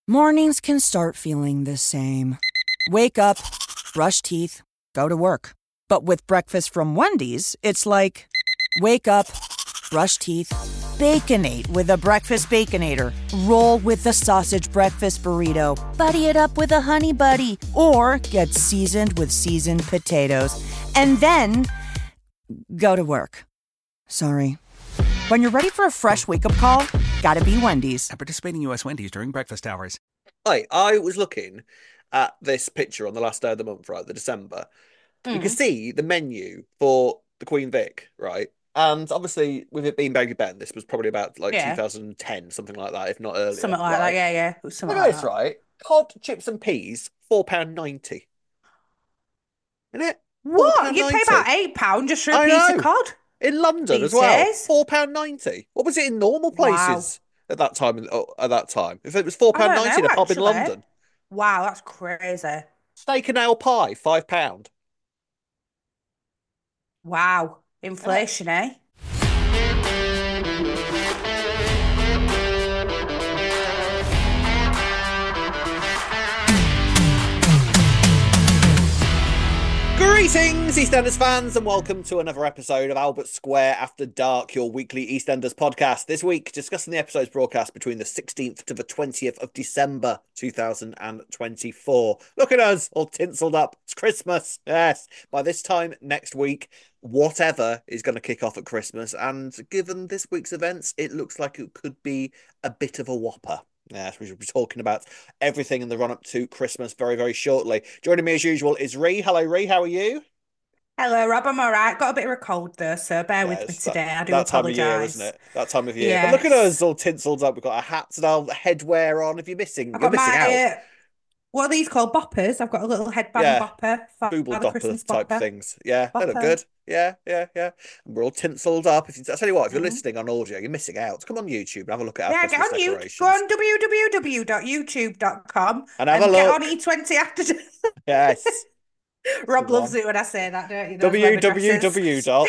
Mornings can start feeling the same. Wake up, brush teeth, go to work. But with breakfast from Wendy's, it's like, wake up, brush teeth, Baconate with a breakfast Baconator. Roll with the sausage breakfast burrito. Buddy it up with a honey buddy. Or get seasoned with seasoned potatoes. And then go to work. Sorry. When you're ready for a fresh wake-up call, gotta be Wendy's. At participating U.S. Wendy's during breakfast hours. Hi, I was looking at this picture on the last day of the month, right, the December. You can see the menu for the Queen Vic, right? And obviously, with it being Baby Ben, this was probably about like 2010, something like that, if not earlier. Something like that, yeah. It was something Look at like this, that. right? Cod, chips and peas, £4.90. Isn't it? What? You pay about £8 just for a piece of cod? In London these as well. days? £4.90. What was it in normal places at that time? If it was £4.90 in a pub in London. Wow, that's crazy. Steak and ale pie, £5. Wow. Inflation, eh? Greetings, EastEnders fans, and welcome to another episode of Albert Square After Dark, your weekly EastEnders podcast. This week, discussing the episodes broadcast between the 16th to the 20th of December 2024. Look at us, all tinselled up. It's Christmas, yes. By this time next week, whatever is going to kick off at Christmas, and given this week's events, it looks like it could be a bit of a whopper. Yes, we should be talking about everything in the run-up to Christmas very, very shortly. Joining me as usual is Ree. Hello, Ree. How are you? Hello, Rob. I'm all right. Got a bit of a cold, though, so bear with me today. I do apologise. That time of year, isn't it? That time of year. Yes. But look at us, all tinselled up. We've got our hats and our headwear on. If you're missing, you're missing out. What are these called? Boppers. I've got a little headband bopper. Booble dopper type things. Yeah, they look good. Yeah. And we're all tinselled up. I tell you what, if you're listening on audio, you're missing out. Come on YouTube and have a look at our Christmas decorations. Go on www.youtube.com and have a look. Get on E20 after. Yes. Rob loves it when I say that, don't you? www.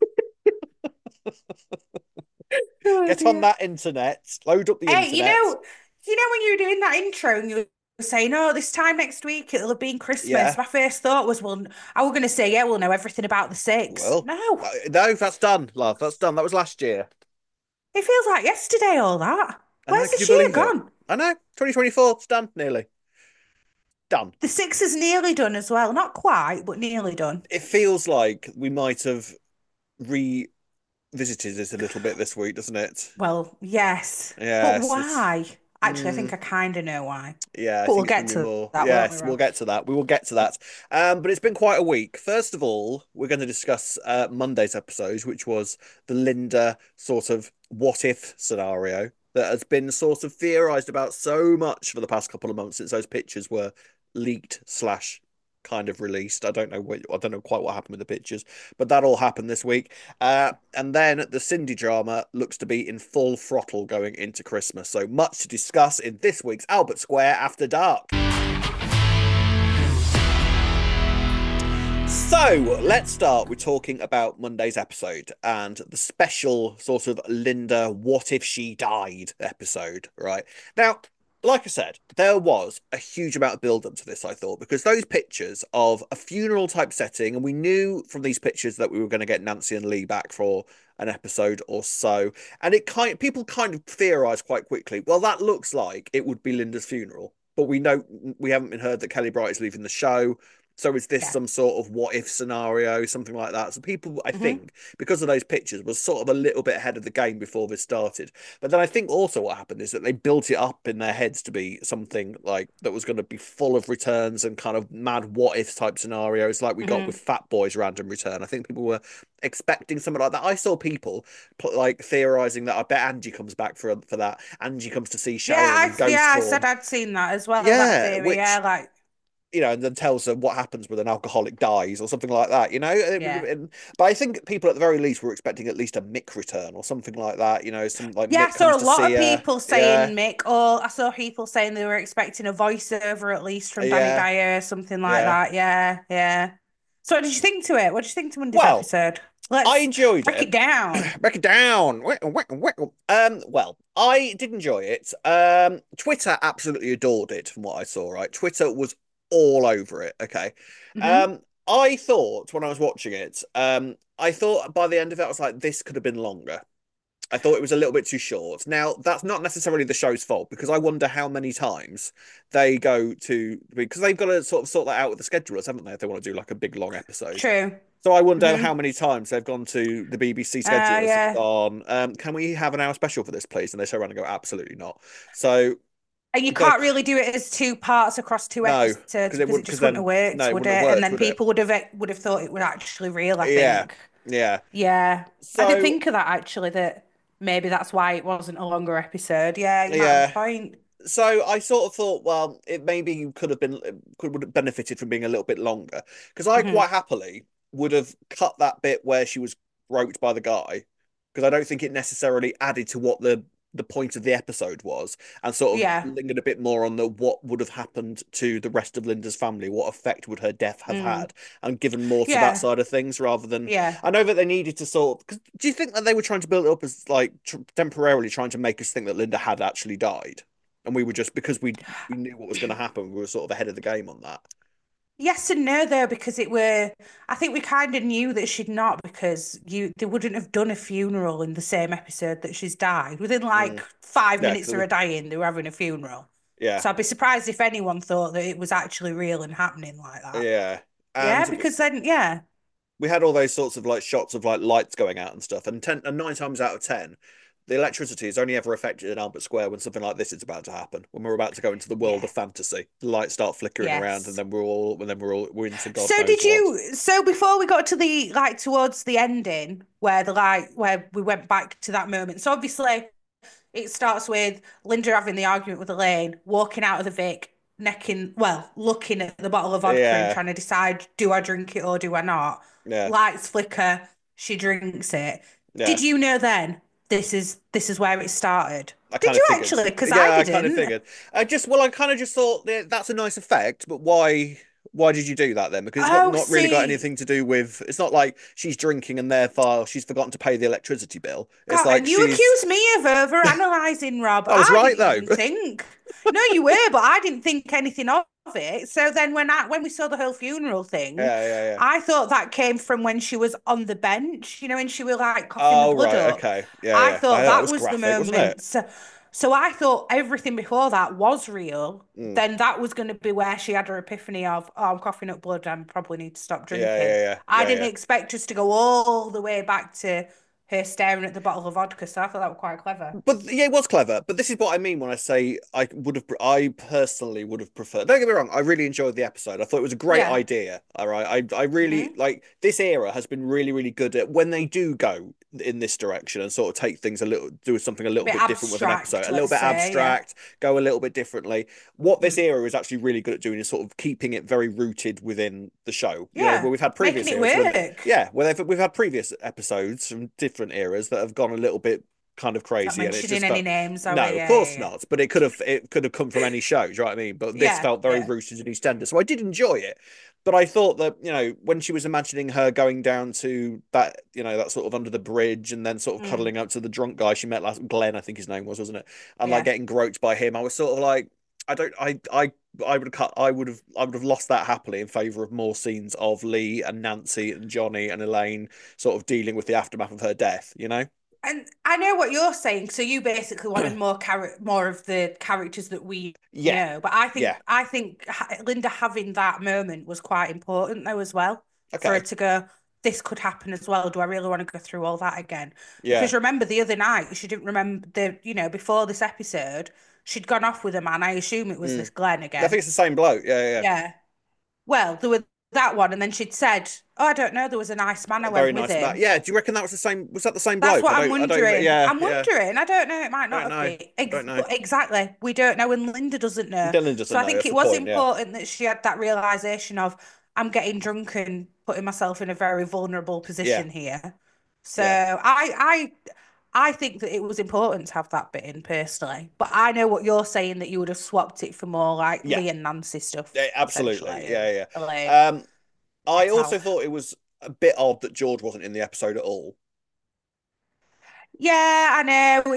Get on that internet. Load up the internet. You know when you were doing that intro and you were saying, "Oh, this time next week it'll have been Christmas." Yeah. My first thought was, "Well, I was going to say, yeah, we'll know everything about the six." Well, no, that's done, love. That's done. That was last year. It feels like yesterday. All that. Where's this year gone? I know. 2024. It's done nearly. Done. The six is nearly done as well. Not quite, but nearly done. It feels like we might have revisited this a little bit this week, doesn't it? Well, yes. Yes. But why? Actually, I think I kind of know why. Yeah, but we'll get to that. Yes, we'll get to that. We will get to that. But it's been quite a week. First of all, we're going to discuss Monday's episode, which was the Linda sort of what if scenario that has been sort of theorized about so much for the past couple of months since those pictures were leaked / kind of released. I don't know quite what happened with the pictures, but that all happened this week. And then the Cindy drama looks to be in full throttle going into Christmas. So much to discuss in this week's Albert Square After Dark. So let's start with talking about Monday's episode and the special sort of Linda what if she died episode, right? Now, like I said, there was a huge amount of build-up to this, I thought, because those pictures of a funeral-type setting, and we knew from these pictures that we were going to get Nancy and Lee back for an episode or so, and people kind of theorised quite quickly, well, that looks like it would be Linda's funeral, but we haven't been heard that Kelly Bright is leaving the show. So is this some sort of what-if scenario, something like that? So people, I think, because of those pictures, was sort of a little bit ahead of the game before this started. But then I think also what happened is that they built it up in their heads to be something like that was going to be full of returns and kind of mad what-if type scenarios like we got with Fat Boy's random return. I think people were expecting something like that. I saw people like theorising that I bet Angie comes back for that. Angie comes to see Sharon. I said I'd seen that as well. Yeah, that theory, and then tells them what happens when an alcoholic dies or something like that, But I think people at the very least were expecting at least a Mick return or something like that, some like Mick I saw a lot of people saying Mick, or I saw people saying they were expecting a voiceover at least from Danny Dyer, something like that. Yeah. So what did you think to it? What did you think to Monday's Well, episode? I Let's enjoyed break it. it down. Break it down. Well, I did enjoy it. Twitter absolutely adored it from what I saw, right? Twitter was all over it. Okay. Hmm. I thought when I was watching it, I thought by the end of it, I was like, this could have been longer. I thought it was a little bit too short. Now, that's not necessarily the show's fault because I wonder how many times they go to because they've got to sort of sort that out with the schedulers, haven't they? If they want to do like a big long episode. True. So I wonder Hmm. how many times they've gone to the BBC schedulers and Yeah. gone, can we have an hour special for this, please? And they turn around and go, absolutely not. So And you you've got can't to really do it as two parts across two no, episodes because it because would it because just wouldn't have then no, worked, it would wouldn't have it? And worked, then would it? people would have thought it was actually real, I Yeah, think. yeah. Yeah. I did So think of that actually, that maybe that's why it wasn't a longer episode. Yeah, you might have a yeah. point. So I sort of thought, well, it maybe could have been could would have benefited from being a little bit longer because I Hmm. quite happily would have cut that bit where she was groped by the guy because I don't think it necessarily added to what the point of the episode was and sort of Yeah. lingered a bit more on the what would have happened to the rest of Linda's family, what effect would her death have Mm. had, and given more to that Yeah. side of things rather than Yeah. I know that they needed to sort of. 'Cause do you think that they were trying to build it up as like temporarily trying to make us think that Linda had actually died? And we were just because we knew what was going to happen, we were sort of ahead of the game on that. Yes and no though, because I think we kind of knew that she'd not because they wouldn't have done a funeral in the same episode that she's died. Within like Mm. five Yeah, minutes because of her dying, they were having a funeral. yeah, So I'd be surprised if anyone thought that it was actually real and happening like that. yeah, Yeah, and because then, yeah. we had all those sorts of like shots of like lights going out and stuff, and 9 times out of 10, the electricity is only ever affected in Albert Square when something like this is about to happen. When we're about to go into the world Yeah. of fantasy, the lights start flickering around, and Yes. we're into God So knows did what. so before we got to the like towards the ending where where we went back to that moment. So obviously it starts with Linda having the argument with Elaine, walking out of the Vic, looking at the bottle of vodka and Yeah, trying to decide, do I drink it or do I not? yeah, Lights flicker, she drinks it. yeah. Did you know then this is where it started? I Did kind of you figured. actually? Because I Yeah, I kind of didn't. figured. I kind of just thought that's a nice effect, but why did you do that then? Because it's Oh, not really got see, anything to do with. It's not like she's drinking and therefore she's forgotten to pay the electricity bill. It's God, like and you she's. accused me of over-analysing, Rob. I was I right didn't though. even think. No, you were, but I didn't think anything of it. So then when we saw the whole funeral thing, Yeah, yeah, yeah. I thought that came from when she was on the bench, when she was like coughing the Oh blood right, up. okay, yeah, I yeah. thought That that was was the graphic, wasn't it? moment. So I thought everything before that was real. Mm. Then that was going to be where she had her epiphany of, oh, I'm coughing up blood. I probably need to stop Yeah, drinking. yeah, yeah, I yeah, didn't yeah. expect us to go all the way back to her staring at the bottle of vodka. So I thought that was quite clever. But yeah, it was clever. But this is what I mean when I say I personally would have preferred. Don't get me wrong, I really enjoyed the episode. I thought it was a great Yeah. idea. All right, I really Hmm. like this era has been really, really good at when they do go in this direction and sort of take things do something a A little bit bit different with an episode, abstract, a little let's bit say. Yeah. abstract, go a little bit differently. What this Mm. era is actually really good at doing is sort of keeping it very rooted within the show. Yeah. Where we've had Making previous it eras when work. yeah, we've had previous episodes from different eras that have gone a little bit kind of Not crazy and it mentioning just any felt names, are no, we? of Yeah, yeah, course yeah. not. But it could have come from any show, do you know what I mean? But this Yeah, felt very yeah. rooted in EastEnders. So I did enjoy it. But I thought that, when she was imagining her going down to that, that sort of under the bridge and then sort of Mm. cuddling up to the drunk guy she met last Glenn, I think his name was, wasn't it? And like Yeah. getting groped by him, I was sort of like, I don't I would have lost that happily in favor of more scenes of Lee and Nancy and Johnny and Elaine sort of dealing with the aftermath of her death, you know? And I know what you're saying. So you basically wanted more of the characters that we Yeah, know. But I think yeah. I think Linda having that moment was quite important though as well for her Okay. to go. This could happen as well. Do I really want to go through all that again? Yeah. Because remember the other night she didn't remember before this episode she'd gone off with a man. I assume it was Mm. this Glenn I again. think it's the same bloke. Yeah, Yeah. Well, there was that one, and then she'd said, "Oh, I don't know. There was a nice man. I yeah. went Very with nice man. him." Yeah. Do you reckon that was the same? Was that the same That's bloke? what I'm I don't even. wondering. Yeah, I'm yeah. wondering. I don't know. It might not Don't have know. been. Don't know. But exactly. We don't know, and Linda doesn't know. Dylan So doesn't I know. think That's it the was point. Yeah. important that she had that realization of, I'm getting drunk and putting myself in a very vulnerable Yeah. position here. So Yeah. I think that it was important to have that bit in personally. But I know what you're saying, that you would have swapped it for more like Yeah. Lee and Nancy stuff, Yeah, absolutely. essentially, and Yeah, Elaine. yeah. I get out. also thought it was a bit odd that George wasn't in the episode at all. Yeah, I know.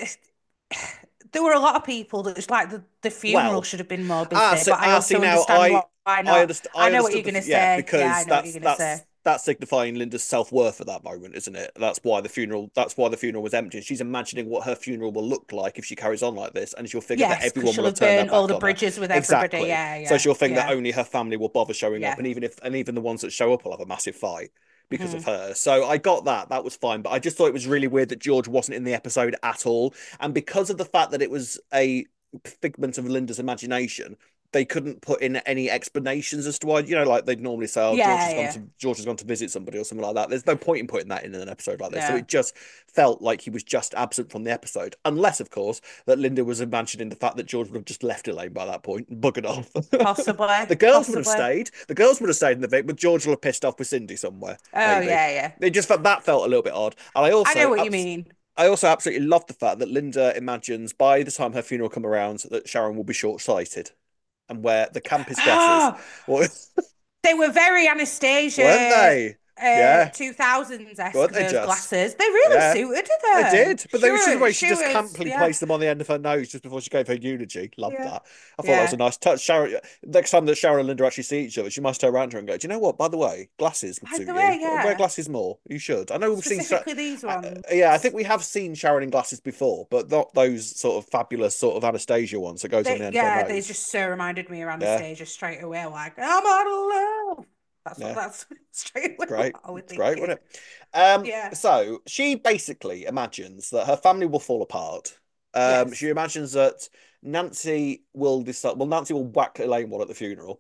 There were a lot of people that was like the funeral Well, should have been more busy, but I see also now understand why not. I I know what you're understood gonna yeah, say. Yeah, I because know what you're gonna say. that's signifying Linda's self-worth at that moment, isn't it? That's why the funeral was empty. She's imagining what her funeral will look like if she carries on like this, and she'll figure that Yes, because everyone will she'll have have turned their burned all back the on her. bridges with everybody. Exactly. Yeah, So yeah, she'll think that yeah, only her family will bother showing up, yeah. and even the ones that show up will have a massive fight because of Hmm. her. So I got that. That was fine. But I just thought it was really weird that George wasn't in the episode at all. And because of the fact that it was a figment of Linda's imagination, they couldn't put in any explanations as to why, like they'd normally say, oh, Yeah, yeah. George has gone to visit somebody or something like that. There's no point in putting that in an episode like this. So No, it just felt like he was just absent from the episode. Unless, of course, that Linda was imagining the fact that George would have just left Elaine by that point and buggered off. possibly, The girls would have possibly. stayed. The girls would have stayed in the Vic, but George will have pissed off with Cindy somewhere, Oh, maybe. yeah, yeah. It just felt that felt a little bit odd. And I know what you mean. I also absolutely love the fact that Linda imagines by the time her funeral come around that Sharon will be short-sighted and wear the campus glasses. Oh, Well, they were very weren't Anastasia they? Yeah, 2000s-esque, weren't they those just? glasses. They really Yeah, suited they her. did. But there was just the way she She just was, camply yeah, placed them on the end of her nose just before she gave her eulogy. Loved yeah, that. I thought that was a yeah. nice touch. Sharon, next time that Sharon and Linda actually see each other, she must turn around to her and go, "Do you know what? By the way, glasses would By suit the you. way, Wear yeah. glasses more. You should. I know we've seen. Specifically these ones. Yeah, I think we have seen Sharon in glasses before, but not those sort of fabulous sort of Anastasia ones that goes on the end of her They nose. just so reminded me of Yeah, Anastasia straight away. Like, I'm out of love. yeah. That's straight It's away great. what I was It's great, thinking. wasn't it? Yeah. So she basically imagines that her family will fall apart. She Yes. imagines that Nancy will decide. Well, Nancy will whack Elaine one at the funeral,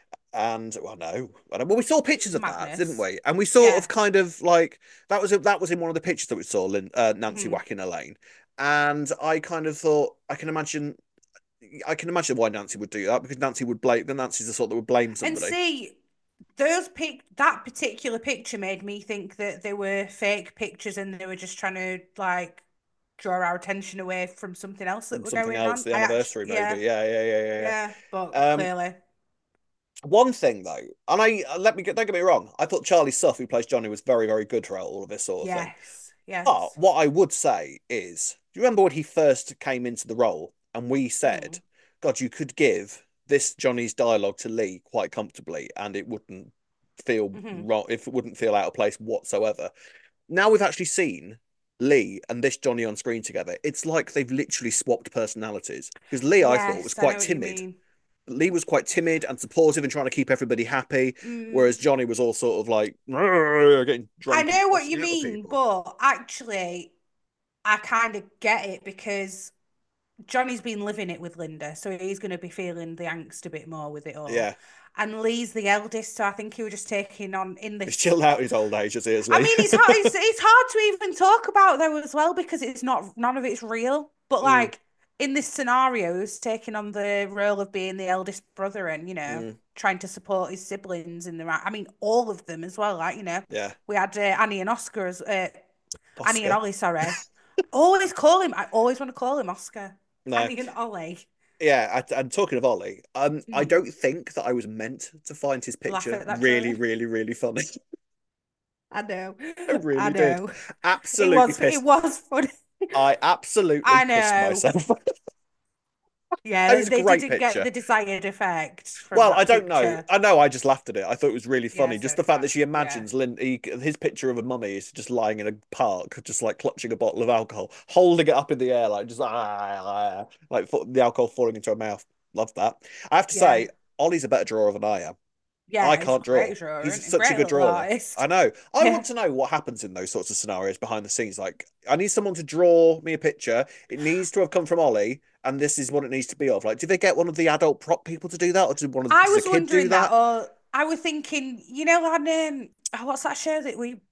and well, no, well, we saw pictures of that, didn't Madness. we? And we sort Yeah. of kind of like that was in one of the pictures that we saw, Nancy Hmm. whacking Elaine, and I kind of thought I can imagine why Nancy would do that because Nancy would blame. Nancy's the sort that would blame And somebody. see, that particular picture made me think that they were fake pictures and they were just trying to like draw our attention away from something else that From were something going else, on. the I actually, anniversary, maybe. yeah, yeah, but Yeah. clearly, One thing though, and don't get me wrong, I thought Charlie Suff, who plays Johnny, was very, very good throughout all of this sort of thing. yes, yes. But what I would say is, do you remember when he first came into the role and we said, Mm. God, you could give this Johnny's dialogue to Lee quite comfortably and it wouldn't feel Hmm. wrong, if it wouldn't feel out of place whatsoever. Now we've actually seen Lee and this Johnny on screen together. It's like they've literally swapped personalities. Because Lee, I thought, was Yes, I know quite what you timid. mean. Lee was quite timid and supportive and trying to keep everybody happy, Mm, whereas Johnny was all sort of like getting I drunk and know what you cussing out at mean, people. but actually, I kind of get it because Johnny's been living it with Linda, so he's going to be feeling the angst a bit more with it all. Yeah, And Lee's the eldest, so I think he was just taking on in he's this. chilled out his old age as he is, I Lee. mean, it's hard to even talk about though as well because it's not none of it's real. But Mm, like in this scenario, he's taking on the role of being the eldest brother and mm, trying to support his siblings in the right. I mean, all of them as well. Like yeah, we had Annie and Oscar as Annie and Oscar. Ollie. Sorry, always call him. I always want to call him Oscar. No, Annie and Ollie. yeah. And talking of Ollie, I Hmm. don't think that I was meant to find his Laugh picture at that, really, Joey. really, really funny. I know. I I really did. know. Absolutely It pissed. was funny. I absolutely I pissed know. myself. It Yeah, was a they great didn't get picture. the desired effect from Well, I that don't know. picture. I know. I just laughed at it. I thought it was really Yeah, funny. so Just the did fact I. that she Yeah. imagines his picture of a mummy is just lying in a park, just like clutching a bottle of alcohol, holding it up in the air, like just like the alcohol falling into her mouth. Love that. I have to Yeah. say, Ollie's a better drawer than I am. I Yeah, he's a can't draw. great drawer, He's isn't he? such a Great good little drawer. I artist. know. I Yeah. want to know what happens in those sorts of scenarios behind the scenes. Like, I need someone to draw me a picture. It needs to have come from Ollie, and this is what it needs to be of. Like, do they get one of the adult prop people to do that, or I does the was kid do wondering that, that? or I was thinking, that what's that show that we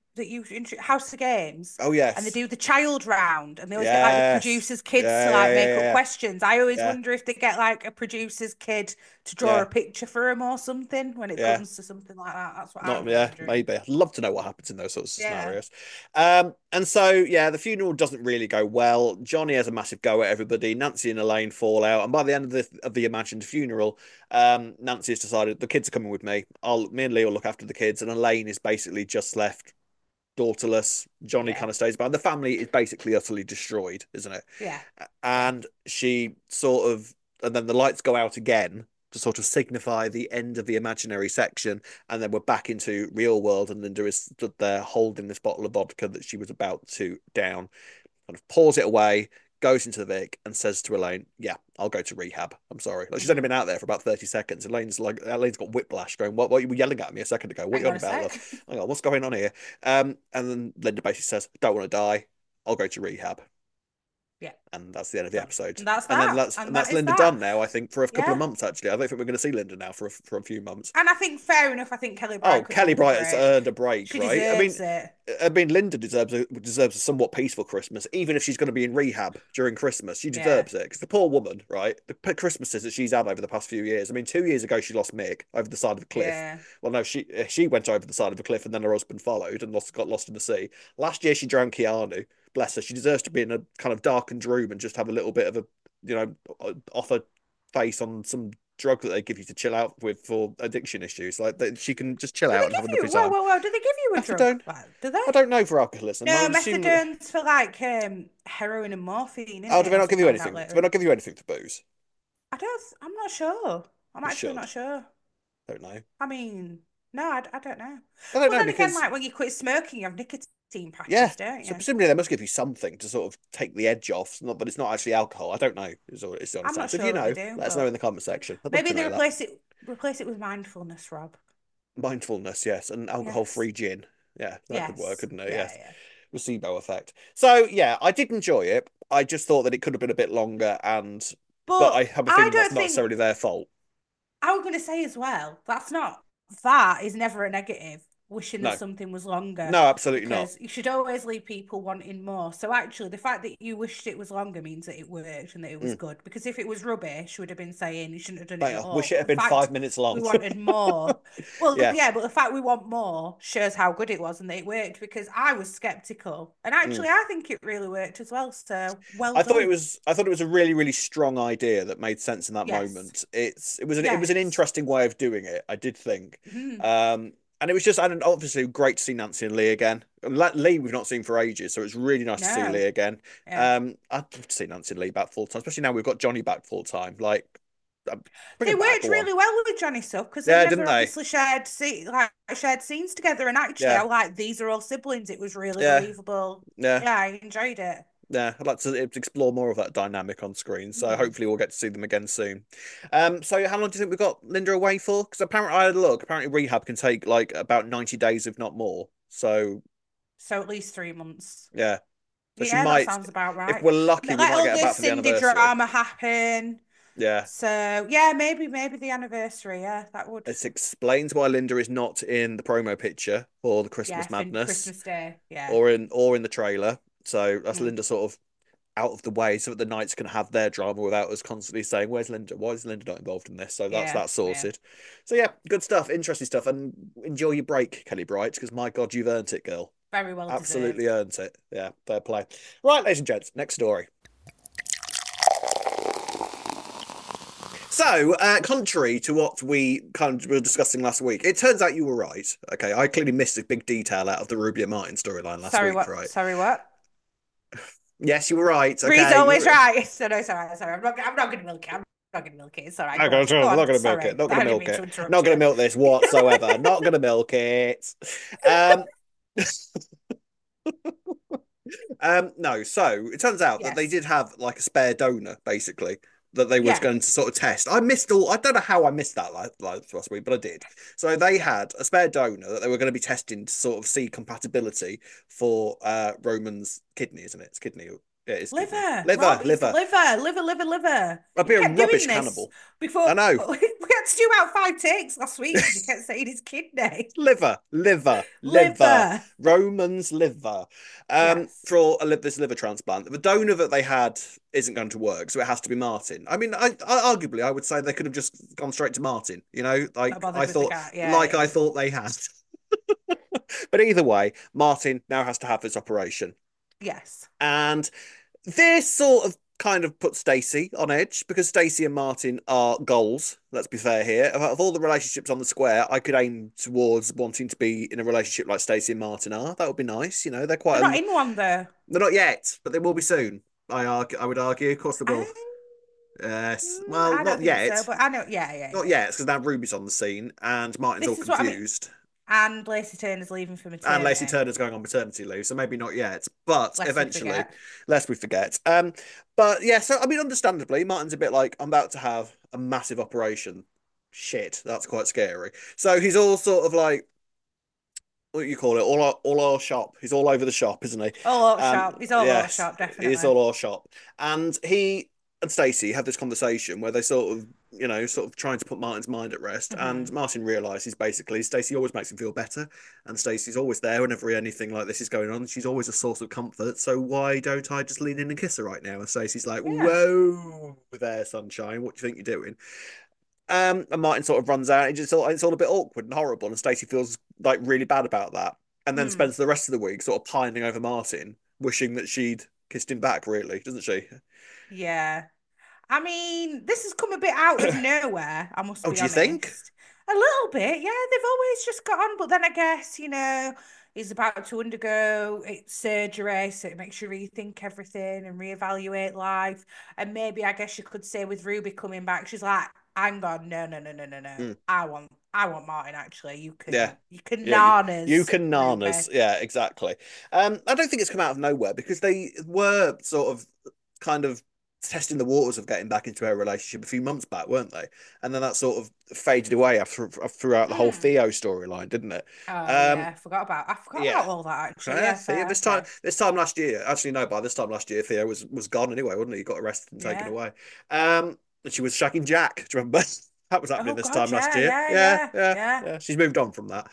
that you House of Games, Oh and they yes. do the child round, and they always get like the Yes. producers' kids Yeah, to yeah, like make up yeah, questions. I always yeah. wonder if they get like a producer's kid to draw Yeah. a picture for him or something when it Yeah. comes to something like that. That's what Not I'm yeah, wondering. maybe. I'd love to know what happens in those sorts of Yeah. scenarios. And so yeah, the funeral doesn't really go well. Johnny has a massive go at everybody. Nancy and Elaine fall out, and by the end of the imagined funeral, Nancy has decided the kids are coming with me. Me and Lee will look after the kids, and Elaine is basically just left daughterless. Johnny Yeah. kind of stays behind. The family is basically utterly destroyed, isn't it? Yeah. And she sort of, and then the lights go out again to sort of signify the end of the imaginary section, and then we're back into real world, and Linda is stood there holding this bottle of vodka that she was about to down, kind of pours it away, goes into the Vic, and says to Elaine, "Yeah, I'll go to rehab. I'm sorry." Like, she's only been out there for about 30 seconds. Elaine's got whiplash, going, "What you were yelling at me a second ago? What are Hang you on on a about, sec. love? Hang on, what's going on here?" And then Linda basically says, "Don't want to die. I'll go to rehab." Yeah. And that's the end of the Done. episode. And that's And then that. that's And and that that's is Linda that. done now, I think, for a couple of Yeah. months, actually. I don't think we're going to see Linda now for a few months. And I think fair enough. I think Kelly Oh, Bright could do Kelly with a Bright has break. earned a break, She right? deserves it. I mean, Linda deserves a somewhat peaceful Christmas, even if she's going to be in rehab during Christmas. She Yeah. deserves it because the poor woman, right? The Christmases that she's had over the past few years. I mean, 2 years ago she lost Mick over the side of a cliff. Yeah. Well, no, she went over the side of a cliff, and then her husband followed and got lost in the sea. Last year she drowned Keanu. Bless her. She deserves to be in a kind of darkened room and just have a little bit of a, off her face on some drug that they give you to chill out with for addiction issues. Like, she can just chill Do out they and have give a you lovely time. Do they give you a drug? Methadone? Like, do they? I don't know for alcoholism. I No, would assume that. methadone's for like heroin and morphine, isn't Oh, do it? they As not I give you found out anything? Do they later. not give you anything for booze? I'm not sure. I'm It actually should. not sure. Don't know. I mean, no, I don't know. I don't But know then again, because like when you quit smoking, you have nicotine yeah. patches, don't So you? presumably they must give you something to sort of take the edge off. But it's not actually alcohol. I don't know. Is the I'm honest not answer. If you sure that they know, do, let us know in but the comment section. I'd love maybe to they know that. replace it with mindfulness, Rob. Mindfulness, yes, and Yes. alcohol-free gin. Yeah, that could work, Yes. couldn't it? Yeah, Yes. yeah. Placebo effect. So yeah, I did enjoy it. I just thought that it could have been a bit longer, but I But have a I feeling that's don't not think necessarily their fault. I was going to say as well, that is never a negative, wishing that No, something was longer, no, absolutely not. because you should always leave people wanting more. So actually, the fact that you wished it was longer means that it worked and that it was Mm. good. Because if it was rubbish, you would have been saying you shouldn't have done it Like, at I all. wish it But had the been fact 5 minutes we long. wanted more, well, Yeah. yeah, but the fact we want more shows how good it was and that it worked, because I was skeptical. And Mm. actually, I think it really worked as well. So well I done. thought it was a really, really strong idea that made sense in that Yes. moment. It was an Yes. interesting way of doing it, I did think. Mhm. And it was just, and obviously great to see Nancy and Lee again. And Lee we've not seen for ages, so it's really nice to see No. Lee again. Yeah. I'd love to see Nancy and Lee back full time, especially now we've got Johnny back full time. Like, bring They him back, worked go on. really well with Johnny Stuff because they Yeah, didn't never they? obviously shared scenes together. And actually, Yeah, I like these are all siblings. It was really yeah, believable. yeah. Yeah, I enjoyed it. Yeah, I'd like to explore more of that dynamic on screen. So Hmm. hopefully we'll get to see them again soon. So how long do you think we've got Linda away for? Because apparently I had a look. Apparently rehab can take like about 90 days, if not more. So So at least 3 months. yeah. So she Yeah, that might, sounds about if right. we're lucky, we Let might all get her back this for the Cindy anniversary. drama happen. Yeah. So yeah, maybe the anniversary. Yeah, that would. This explains why Linda is not in the promo picture for the Yeah, Christmas for Madness Christmas Day. Yeah. or in the trailer. So that's Mm. Linda sort of out of the way so that the Knights can have their drama without us constantly saying, "Where's Linda? Why is Linda not involved in this?" So that's Yeah. that Yeah. sorted. So yeah, good stuff, interesting stuff, and enjoy your break, Kelly Bright, because my God, you've earned it, girl. Very well Absolutely deserved. earned it. Yeah, fair play. Right, ladies and gents, next story. So, contrary to what we kind of were discussing last week, it turns out you were right. Okay, I clearly missed a big detail out of the Ruby and Martin storyline last Sorry, week, what? right? Sorry, what? Yes, you were right. Reed's Okay, always right. So no, sorry. I'm not gonna milk it. I'm not gonna milk it. It's all right. Go on. Go I'm not on. going to milk it. Sorry. Not going I to didn't milk mean to it. interrupt Not going you. to milk this whatsoever. Not going to milk it. Um, no. So it turns out that they Yes. did have like a spare donor, basically, that they was Yeah. going to sort of test. I missed all. I don't know how I missed that last week, but I did. So they Yeah. had a spare donor that they were going to be testing to sort of see compatibility for Roman's kidney, isn't it? It's kidney. Yeah, it's kidney. Liver. Liver, Rob, it's liver. liver. I'd You be a kept doing rubbish this cannibal. before. I know. had to do about 5 takes last week because he kept saying his kidney. Liver. Liver. Roman's liver. Yes. For this liver transplant. The donor that they had isn't going to work, so it has to be Martin. I mean, arguably, I would say they could have just gone straight to Martin. You know, Not bothered with the guy. I thought they had. But either way, Martin now has to have this operation. Yes. And this sort of kind of puts Stacey on edge because Stacey and Martin are goals. Let's be fair here. Of all the relationships on the square, I could aim towards wanting to be in a relationship like Stacey and Martin are. That would be nice. You know, they're They're not in one though. They're not yet, but they will be soon. I would argue. Of course, they will. I, Yes. Well, I don't not think yet. so, but I know. Yeah. Not yet, because now Ruby's on the scene and Martin's This all is what I mean. confused. And Lacey Turner's leaving for maternity. And Lacey Turner's going on maternity leave, so maybe not yet, but Lest we eventually, forget. lest we forget. But yeah, so I mean, understandably, Martin's a bit like, I'm about to have a massive operation. Shit, that's quite scary. So he's all sort of like, what do you call it? All our shop. He's all over the shop, isn't he? All out shop. He's all out Yes, shop, definitely. he's all our shop. And he and Stacey have this conversation where they sort of, you know, sort of trying to put Martin's mind at rest. And Martin realizes basically Stacey always makes him feel better, and Stacey's always there whenever anything like this is going on. She's always a source of comfort. So why don't I just lean in and kiss her right now? And Stacey's like, Yeah. "Whoa, there, sunshine. What do you think you're doing?" And Martin sort of runs out. It's all a bit awkward and horrible, and Stacey feels like really bad about that, and then spends the rest of the week sort of pining over Martin, wishing that she'd kissed him back. Really, doesn't she? Yeah. I mean, this has come a bit out of nowhere, I must Oh, be do you honest. think? A little bit, yeah. They've always just got on, but then I guess, he's about to undergo surgery, so it makes you rethink everything and reevaluate life. And maybe I guess you could say with Ruby coming back, she's like, hang on, no. Mm. I want Martin actually. You can Yeah. nanas. You can nanas. Ruby. Yeah, exactly. I don't think it's come out of nowhere because they were sort of kind of testing the waters of getting back into a relationship a few months back, weren't they? And then that sort of faded away throughout the whole Theo storyline, didn't it? Oh yeah, I forgot about yeah. all that actually. Yeah, Yeah, this time last year, actually no, by this time last year, Theo was gone anyway, wasn't he? He got arrested and taken away. And she was shagging Jack. Do you remember? That was happening time last year. Yeah. She's moved on from that.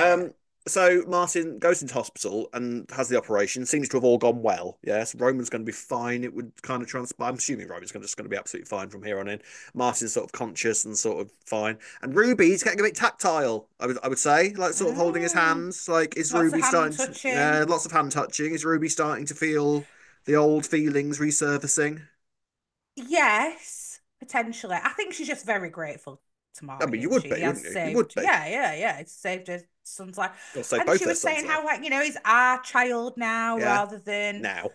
So Martin goes into hospital and has the operation. Seems to have all gone well. Yes, Roman's going to be fine. It would kind of transpire. I'm assuming Roman's just going to be absolutely fine from here on in. Martin's sort of conscious and sort of fine. And Ruby's getting a bit tactile. I would say, like sort of holding his hands. Like is Lots Ruby of hand starting? touching. Yeah, lots of hand touching. Is Ruby starting to feel the old feelings resurfacing? Yes, potentially. I think she's just very grateful to I Martin. mean, you would be, wouldn't you? You would be. Yeah. It's saved her son's life. Got to save And both she their was saying sons' how, life. like, he's our child now Yeah. rather than. Now.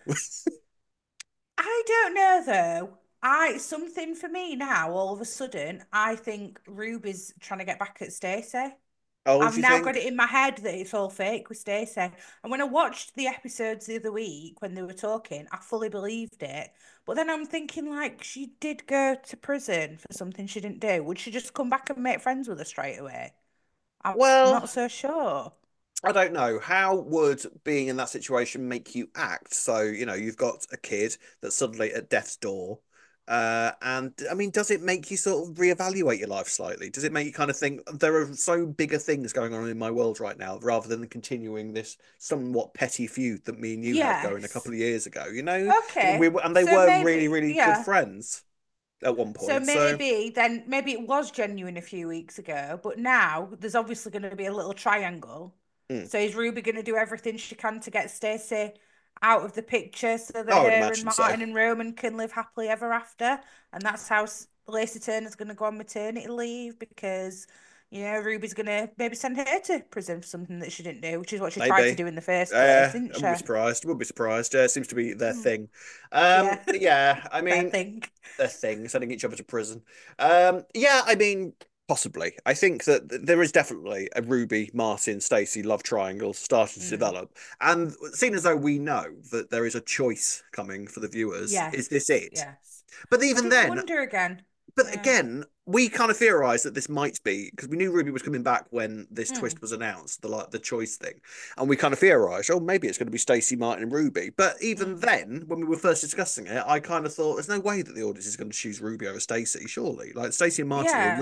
I don't know though. Something for me now, all of a sudden, I think Ruby's trying to get back at Stacey. Oh, do I've you now think? got it in my head that it's all fake with Stacey. And when I watched the episodes the other week when they were talking, I fully believed it. But then I'm thinking, like, she did go to prison for something she didn't do. Would she just come back and make friends with her straight away? I'm Well, not so sure. I don't know. How would being in that situation make you act? So, you've got a kid that's suddenly at death's door. And I mean, does it make you sort of reevaluate your life slightly? Does it make you kind of think there are so bigger things going on in my world right now rather than continuing this somewhat petty feud that me and you had going a couple of years ago? Okay. And they So were maybe, really, really yeah. good friends at one So point. maybe it was genuine a few weeks ago, but now there's obviously going to be a little triangle. Mm. So is Ruby going to do everything she can to get Stacey out of the picture so that I would her and imagine so. Martin and Roman can live happily ever after? And that's how Lacey Turner's going to go on maternity leave because, Ruby's going to maybe send her to prison for something that she didn't do, which is what she tried to do in the first place, didn't I she? wouldn't be surprised. Would be surprised. It seems to be their thing. Yeah. Yeah, I mean, think. their thing, sending each other to prison. Yeah, I mean, possibly. I think that there is definitely a Ruby, Martin, Stacey love triangle starting to develop. And seeing as though we know that there is a choice coming for the viewers, is this it? Yes. But even then, wonder again. But again, we kind of theorized that this might be because we knew Ruby was coming back when this twist was announced, the choice thing, and we kind of theorized, oh, maybe it's going to be Stacey, Martin, and Ruby. But even then, when we were first discussing it, I kind of thought there's no way that the audience is going to choose Ruby over Stacey. Surely, like Stacey and Martin are really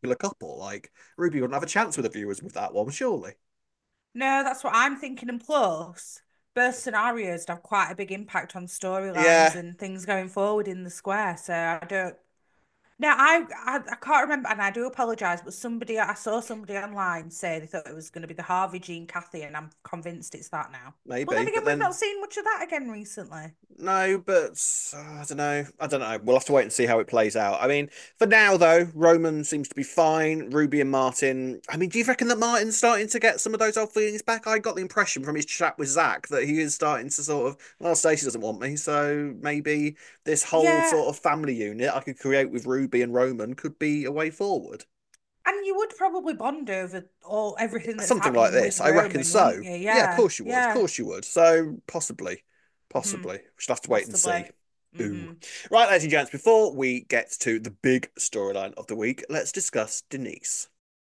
popular couple. Like Ruby wouldn't have a chance with the viewers with that one, surely. No, that's what I'm thinking. And plus, both scenarios have quite a big impact on storylines Yeah, and things going forward in the square. So I don't. Now I can't remember, and I do apologise, but I saw somebody online say they thought it was going to be the Harvey, Jean, Kathy, and I'm convinced it's that now. But then maybe. again, But we've then not seen much of that again recently. no, but I don't know. I don't know. We'll have to wait and see how it plays out. I mean, for now though, Roman seems to be fine. Ruby and Martin. I mean, do you reckon that Martin's starting to get some of those old feelings back? I got the impression from his chat with Zach that he is starting to sort of, well, Stacey doesn't want me, so maybe this whole Yeah, sort of family unit I could create with Ruby and Roman could be a way forward. and you would probably bond over everything that's Something like happening this, with I reckon Roman, wouldn't so. you? Yeah, of Yeah, course you would. Of yeah. course you would. So possibly, Hmm. possibly. We should have to wait and Possibly. see. Ooh. Hmm. Right, ladies and gents, before we get to the big storyline of the week, let's discuss Denise.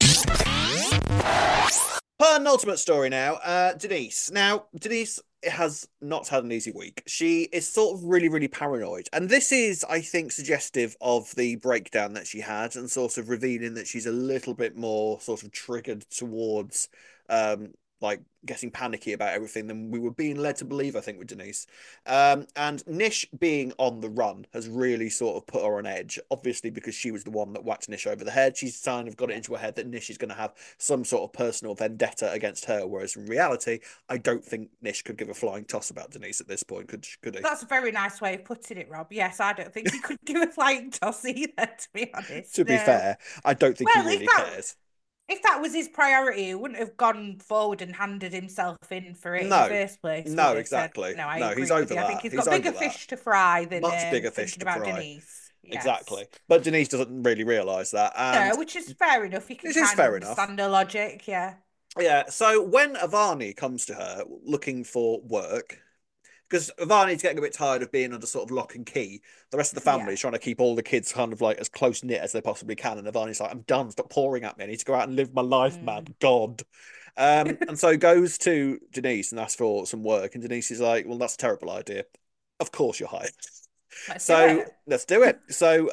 Penultimate story now. Denise. Now, Denise has not had an easy week. She is sort of really, really paranoid. And this is, I think, suggestive of the breakdown that she had and sort of revealing that she's a little bit more sort of triggered towards like getting panicky about everything than we were being led to believe, I think, with Denise. And Nish being on the run has really sort of put her on edge, obviously because she was the one that whacked Nish over the head. She's kind of got it Yeah. into her head that Nish is going to have some sort of personal vendetta against her, whereas in reality, I don't think Nish could give a flying toss about Denise at this point, could he? That's a very nice way of putting it, Rob. Yes, I don't think he could give a flying toss either, to be honest. To be No. fair, I don't think he Well, really cares. if that was his priority, he wouldn't have gone forward and handed himself in for it in the No, first place, would no, he? So exactly. no, I No, he's agree with over you. I think that. he's He's got over bigger that. fish to fry than Much bigger fish thinking to about fry. Denise. Yes. Exactly. But Denise doesn't really realise that. No, And which is fair enough. You can it is kind of fair enough. understand her logic, yeah. Yeah. So when Avani comes to her looking for work, because Avani's getting a bit tired of being under sort of lock and key. The rest of the family Yeah. is trying to keep all the kids kind of like as close knit as they possibly can. And Avani's like, I'm done. Stop pouring at me. I need to go out and live my life, man. Mm. God. And so goes to Denise and asks for some work. And Denise is like, well, that's a terrible idea. Of course you're hired. Let's do So it. let's do it. So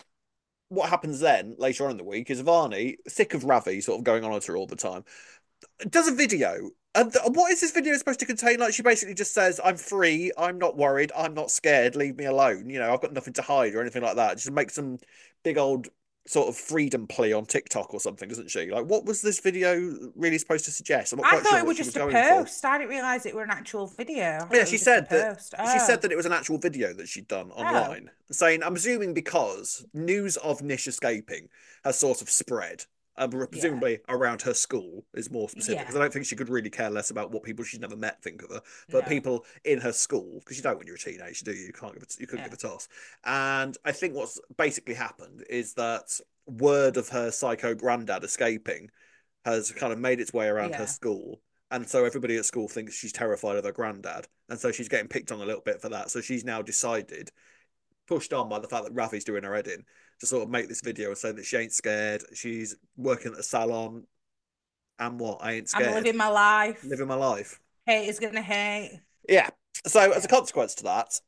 what happens then later on in the week is Avani, sick of Ravi sort of going on at her all the time, does a video. And what is this video supposed to contain? Like, she basically just says, I'm free, I'm not worried, I'm not scared, leave me alone. You know, I've got nothing to hide or anything like that. Just make some big old sort of freedom plea on TikTok or something, doesn't she? Like, what was this video really supposed to suggest? I'm not I quite thought sure it what was she was just a going for. post. I didn't realise it were an actual video. I Yeah, thought it was just a post. she said Oh. that it was an actual video that she'd done Oh. online, saying, I'm assuming because news of Nish escaping has sort of spread, Yeah. presumably around her school is more specific, because Yeah. I don't think she could really care less about what people she's never met think of her, but No. people in her school, because you don't when you're a teenager, do you? You can't you couldn't Yeah. give a toss. And I think what's basically happened is that word of her psycho granddad escaping has kind of made its way around her Yeah. school. And so everybody at school thinks she's terrified of her granddad. And so she's getting picked on a little bit for that. So she's now decided, pushed on by the fact that Ravi's doing her head in, to sort of make this video and say that she ain't scared. She's working at a salon. And what? I ain't I'm scared. living my life. Living my life. Hate is gonna hate. Yeah. So as a Yeah. consequence to that,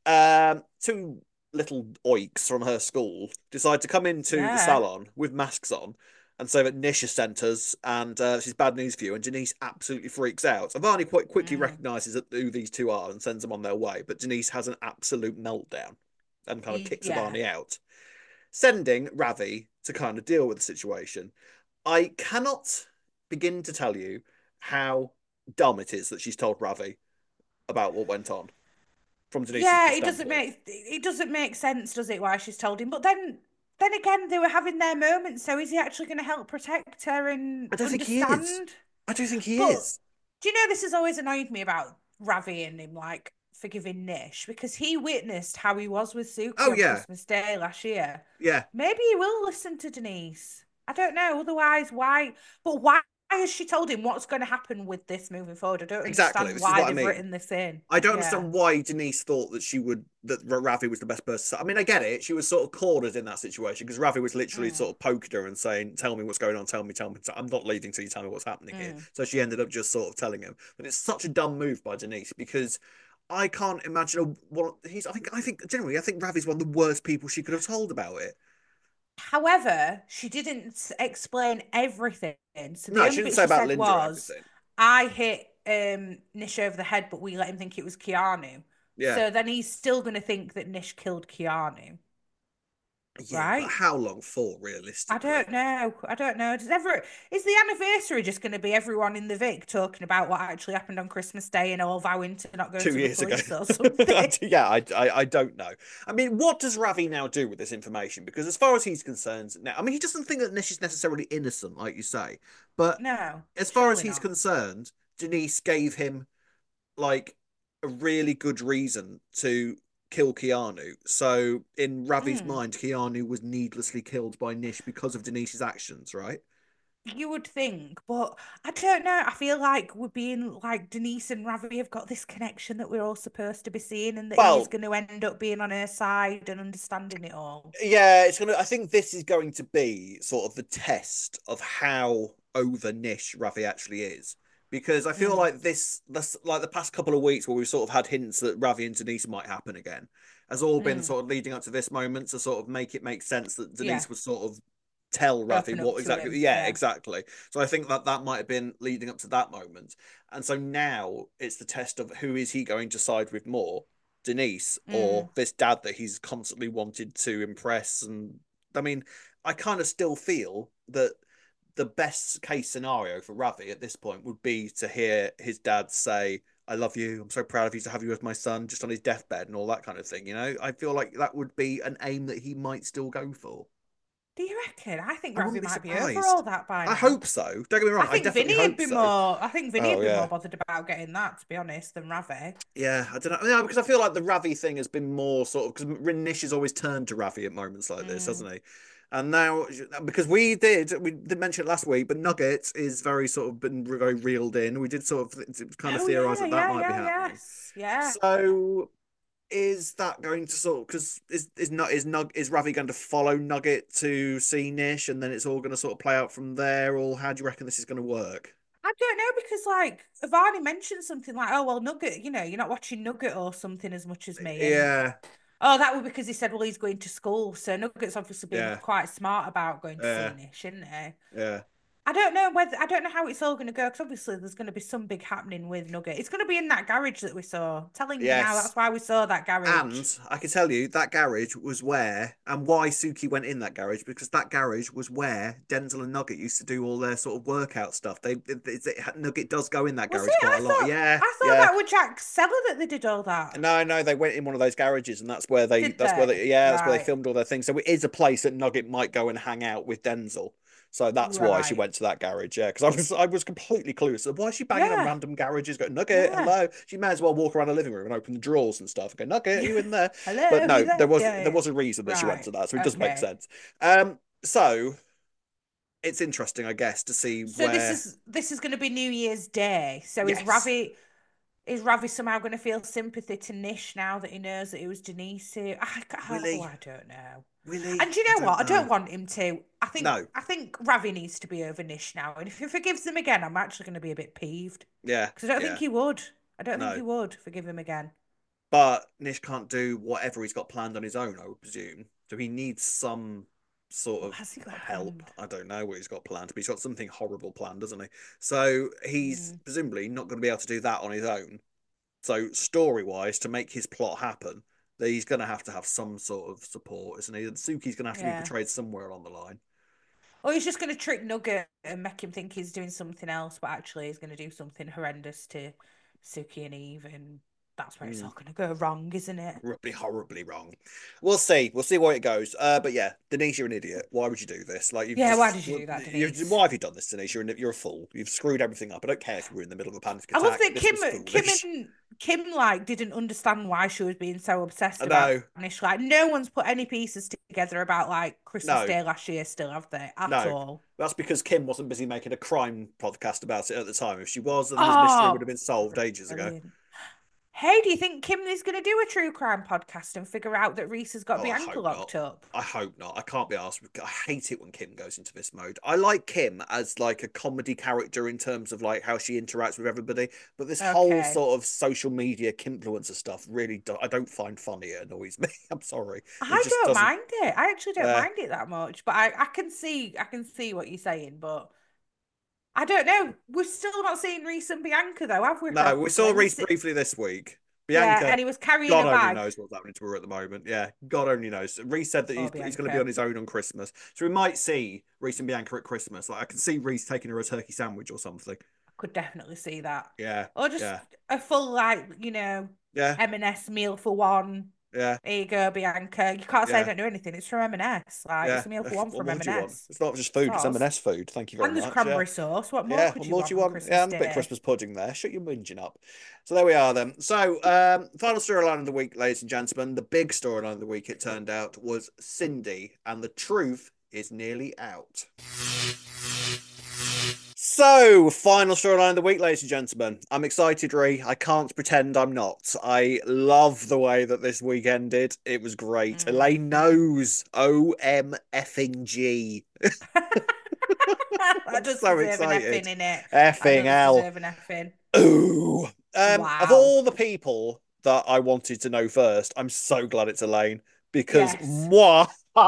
two little oiks from her school decide to come into the Yeah. salon with masks on and say that Nish has sent us and she's bad news for you. And Denise absolutely freaks out. Avani quite quickly Mm. recognises who these two are and sends them on their way. But Denise has an absolute meltdown and kind of kicks Yeah. Avani out, sending Ravi to kind of deal with the situation. I cannot begin to tell you how dumb it is that she's told Ravi about what went on from Denise's Yeah, standpoint. it doesn't make sense, does it, why she's told him? But then again, they were having their moments, so is he actually going to help protect her and I don't think he is. understand? I don't think he But is. do you know this has always annoyed me about Ravi and him like forgiving Nish because he witnessed how he was with Oh Suki on yeah, Christmas Day last year. yeah, Maybe he will listen to Denise. I don't know. Otherwise, why? But why has she told him what's going to happen with this moving forward? I don't exactly. understand This is why what I they've mean. written this in. I don't Yeah. understand why Denise thought that Ravi was the best person. I mean, I get it. She was sort of cornered in that situation because Ravi was literally Mm, sort of poking her and saying, "Tell me what's going on. Tell me. Tell me. I'm not leaving till you tell me what's happening here." mm. So she ended up just sort of telling him. But it's such a dumb move by Denise because I can't imagine what he's. I think generally, I think Ravi's one of the worst people she could have told about it. However, she didn't explain everything. So No, the she only didn't bit say she about said Linda or was, everything. I hit Nish over the head, but we let him think it was Keanu. Yeah. So then he's still going to think that Nish killed Keanu, Yeah, but right? how long for, I realistically? don't know. I don't know. Is the anniversary just going to be everyone in the Vic talking about what actually happened on Christmas Day and all vowing to not go Two to the years ago. police or something? Yeah, I don't know. I mean, what does Ravi now do with this information? Because as far as he's concerned now, I mean, he doesn't think that Nish is necessarily innocent, like you say. But No, as far as surely he's not. concerned, Denise gave him like a really good reason to kill Keanu. So in Ravi's Mm. mind, Keanu was needlessly killed by Nish because of Denise's actions, right? You would think, but I don't know. I feel like we're being like Denise and Ravi have got this connection that we're all supposed to be seeing, and that he's Well, going to end up being on her side and understanding it all. yeah, it's gonna. I think this is going to be sort of the test of how over niche Ravi actually is, because I feel Mm, like this like the past couple of weeks where we've sort of had hints that Ravi and Denise might happen again, has all been mm, sort of leading up to this moment to sort of make it make sense that yeah, Denise would sort of tell Ravi open up what to exactly. him. Yeah, Yeah. exactly. So I think that that might have been leading up to that moment, and so now it's the test of who is he going to side with more, Denise Mm, or this dad that he's constantly wanted to impress. And I mean, I kind of still feel that the best case scenario for Ravi at this point would be to hear his dad say, I love you. I'm so proud of you to have you as my son, just on his deathbed and all that kind of thing. You know, I feel like that would be an aim that he might still go for. do you reckon? I think I Ravi wouldn't be might be over all surprised. that by I now. hope so. Don't get me wrong. I definitely hope so. I think Vinny Oh, would be more yeah. bothered about getting that, to be honest, than Ravi. Yeah, I don't know. Yeah, because I feel like the Ravi thing has been more sort of because Nish has always turned to Ravi at moments like this, Mm. hasn't he? And now, because we did mention it last week, but Nugget is very sort of been very reeled in. We did sort of kind of Oh theorize yeah, that that yeah, might be yeah, happening. yes, yeah. So is that going to sort of because is Ravi going to follow Nugget to see Nish, and then it's all going to sort of play out from there, or how do you reckon this is going to work? I don't know because like Ivani mentioned something like, "Oh well, Nugget, you're not watching Nugget or something as much as me," and Yeah, oh, that was because he said, "Well, he's going to school." So Nugget's obviously been yeah, quite smart about going to see yeah, Nish, isn't he? yeah. I don't know how it's all going to go because obviously there's going to be some big happening with Nugget. It's going to be in that garage that we saw. I'm telling you now, Yes. that's why we saw that garage. And I can tell you that garage was where and why Suki went in that garage because that garage was where Denzel and Nugget used to do all their sort of workout stuff. Nugget does go in that Was garage it? quite a lot. Yeah, I thought yeah. that was Jack Seller that they did all that. No, no, they went in one of those garages, and Did they? that's where they Right, filmed all their things. So it is a place that Nugget might go and hang out with Denzel. So that's why she right. went to that garage, yeah. Because I was completely clueless. So why is she banging on Yeah, random garages? Going Nugget, yeah, hello. She may as well walk around the living room and open the drawers and stuff. And go Nugget, are yeah. you in there? But Hello, you no, there? Yeah, there yeah. was a reason that she went Right. to that, so it does make Okay. sense. So it's interesting, I guess, to see So where. this is going to be New Year's Day. So Yes, is Ravi somehow going to feel sympathy to Nish now that he knows that it was Denise who oh, Willie, I don't know. Willie, And do you I know don't what? I know. don't want him to. No, I think Ravi needs to be over Nish now. And if he forgives him again, I'm actually going to be a bit peeved yeah, because I don't think yeah, he would. I don't think he no. would forgive him again. But Nish can't do whatever he's got planned on his own, I would presume. So he needs some sort What of has he got help. planned? I don't know what he's got planned, but he's got something horrible planned, doesn't he? So he's Mm, presumably not going to be able to do that on his own. So story wise, to make his plot happen, that he's going to have some sort of support, isn't he? And Suki's going to have to be yeah. portrayed somewhere along the line. Or he's just going to trick Nugget and make him think he's doing something else, but actually he's going to do something horrendous to Suki and Eve, and that's where it's Mm. all going to go wrong, isn't it? Horribly, horribly wrong. We'll see. We'll see where it goes. But yeah, Denise, you're an idiot. Why would you do this? Like you've Yeah, why just, did you do that, why Denise? have you done this, Denise? You're a fool. You've screwed everything up. I don't care if you were in the middle of a panic I love attack. that This was foolish. Kim like didn't understand why she was being so I obsessed about know. Spanish. Like no one's put any pieces together about like Christmas No, Day last year still, have they? At no. all. That's because Kim wasn't busy making a crime podcast about it at the time. If she was, then this mystery would have Oh, been solved ages ago. brilliant. Hey, do you think Kim is going to do a true crime podcast and figure out that Reese has got Oh, I Bianca hope not. locked up? I hope not. I can't be asked. I hate it when Kim goes into this mode. I like Kim as like a comedy character in terms of like how she interacts with everybody, but this whole Okay. sort of social media influencer stuff really I don't find funny. It annoys me. I'm sorry. It I just don't doesn't. mind it. I actually don't Uh, mind it that much, but I can see what you're saying, but I don't know. We're still not seeing Reese and Bianca though, have we no, we saw properly? Reese briefly this week. Yeah, Bianca, and he was carrying God a only bag. knows what's happening to her at the moment. Yeah, God only knows. Reese said that Oh, he's going to be on Bianca. his own on Christmas, so we might see Reese and Bianca at Christmas. Like I can see Reese taking her a turkey sandwich or something. I could definitely see that. Yeah, Or just yeah, a full yeah, M&S meal for one. yeah, Here you go, Bianca. You can't say I yeah, don't do anything. It's from M&S. Like yeah. it's a meal for one What from more do you want? M&S. It's not just food; it's Sauce. M&S food. Thank you very And there's much. Yeah, cranberry sauce. What more yeah. could What you more do want you on want? Yeah, Christmas and a bit of Day? Christmas pudding there. Shut your whinging up. So there we are then. So final storyline of the week, ladies and gentlemen. The big storyline of the week, it turned out, was Cindy, and the truth is nearly out. So, final storyline of the week, ladies and gentlemen. I'm excited, Ree. I can't pretend I'm not. I love the way that this week ended. It was great. Elaine Mhm. knows. OM effing G. That I'm does so deserve an effing excited. in it. That Effing does hell. deserve an effing. Ooh. Of Wow. all the people that I wanted to know first, I'm so glad it's Elaine because Yes. moi.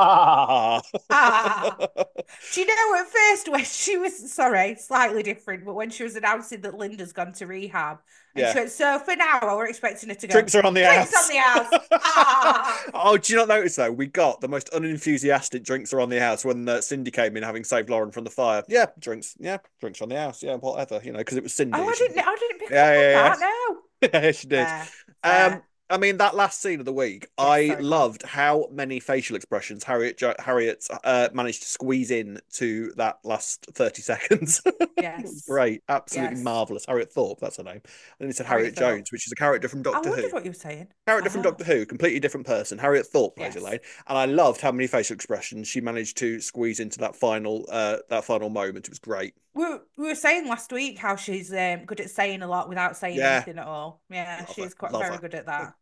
Ah. Do you know at first when she was sorry, slightly different, but when she was announcing that Linda's gone to rehab and she Yeah. went, so for now, we're expecting her to go, Drinks are on the drinks on house. the house. Ah. Oh, do you not notice though? We got the most unenthusiastic drinks are on the house when Cindy came in having saved Lauren from the fire. Yeah, drinks. Yeah, drinks on the house. Yeah, whatever. Because it was Oh, Cindy. I didn't pick up Yeah, on yeah, that. No. yeah. Yeah, she did. Fair. Um, Fair. I mean that last scene of the week, Yes, I sorry, go on. loved how many facial expressions Harriet managed to squeeze in to that last 30 seconds. It was Yes. great, absolutely Yes. marvelous. Harriet Thorpe, that's her name. And then he said Harriet Harriet Thorpe. Jones, which is a character from I Doctor Who. wondered what you were saying. Character from Oh, Doctor Who, completely different person. Harriet Thorpe plays yes. Elaine, and I loved how many facial expressions she managed to squeeze into that final moment. It was great. We were saying last week how she's good at saying a lot without saying Yeah, anything at all. Yeah, love her, she's quite love very her. good at that.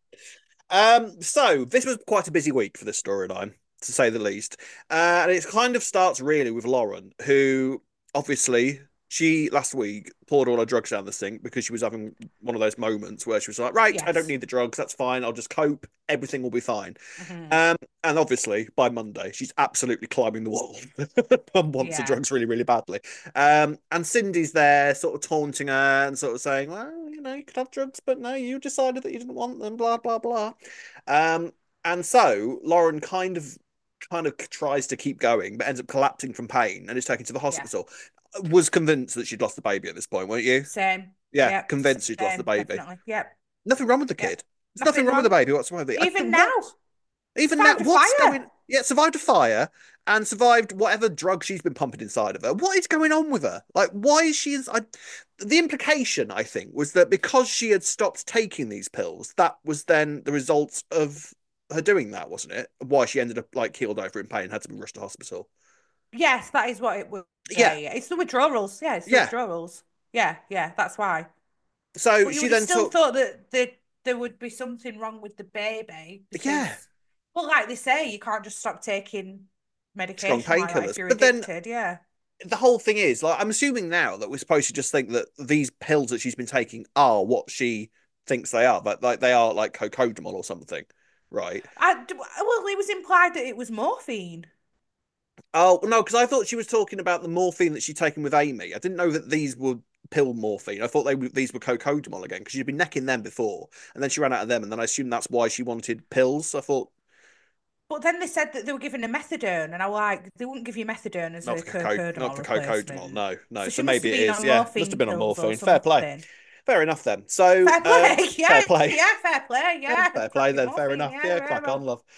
So this was quite a busy week for this storyline, to say the least. And it kind of starts really with Lauren, who obviously she last week poured all her drugs down the sink because she was having one of those moments where she was like, right, I don't Yes. need the drugs, that's fine, I'll just cope, everything will be fine. Hmm. And obviously by Monday, she's absolutely climbing the wall and wants the Yeah. drugs really, really badly. And Cindy's there, sort of taunting her and sort of saying, well, you could have drugs, but no, you decided that you didn't want them, blah, blah, blah. Um, and so Lauren kind of tries to keep going, but ends up collapsing from pain and is taken to the Yeah. hospital. Was convinced that she'd lost the baby at this point, weren't you? Same. Yeah, Yep. convinced she'd lost the Same. baby. Definitely. Yep. Nothing wrong with the Yep. kid. There's nothing Nothing wrong with the wrong. baby whatsoever. Even now, What? Even now, survived a what's going? fire. Yeah, survived a fire and survived whatever drug she's been pumping inside of her. What is going on with her? Like, why is she? The implication, I think, was that because she had stopped taking these pills, that was then the result of her doing that, wasn't it? Why she ended up like keeled over in pain, had to be rushed to hospital. Yes, that is what it was. Yeah, Yeah, yeah. It's the withdrawals. Yeah, it's the yeah. withdrawals. Yeah, yeah. That's why. So But you she would have then still took, thought that there would be something wrong with the baby yeah, because, well, like they say, you can't just stop taking strong medication like that if painkillers. you're But then addicted. Yeah. the whole thing is like I'm assuming now that we're supposed to just think that these pills that she's been taking are what she thinks they are, but like they are like cocodamol or something, right? Well, it was implied that it was morphine. Oh no, because I thought she was talking about the morphine that she'd taken with Amy. I didn't know that these were pill morphine. I thought these were cocodamol again because she'd been necking them before, and then she ran out of them, and then I assumed that's why she wanted pills. I thought But then they said that they were giving her methadone, and I like they wouldn't give you methadone as a not cocodamol for cocodamol. replacement. No. So So she must maybe have it been is. on Yeah, must have morphine been on pills or morphine. Fair play. something. Fair enough then. So Fair play. fair Yeah, play. yeah, fair play. Yeah, Yeah, fair play cracking then. Fair morphine. enough. Yeah, Yeah, very crack on, well. love.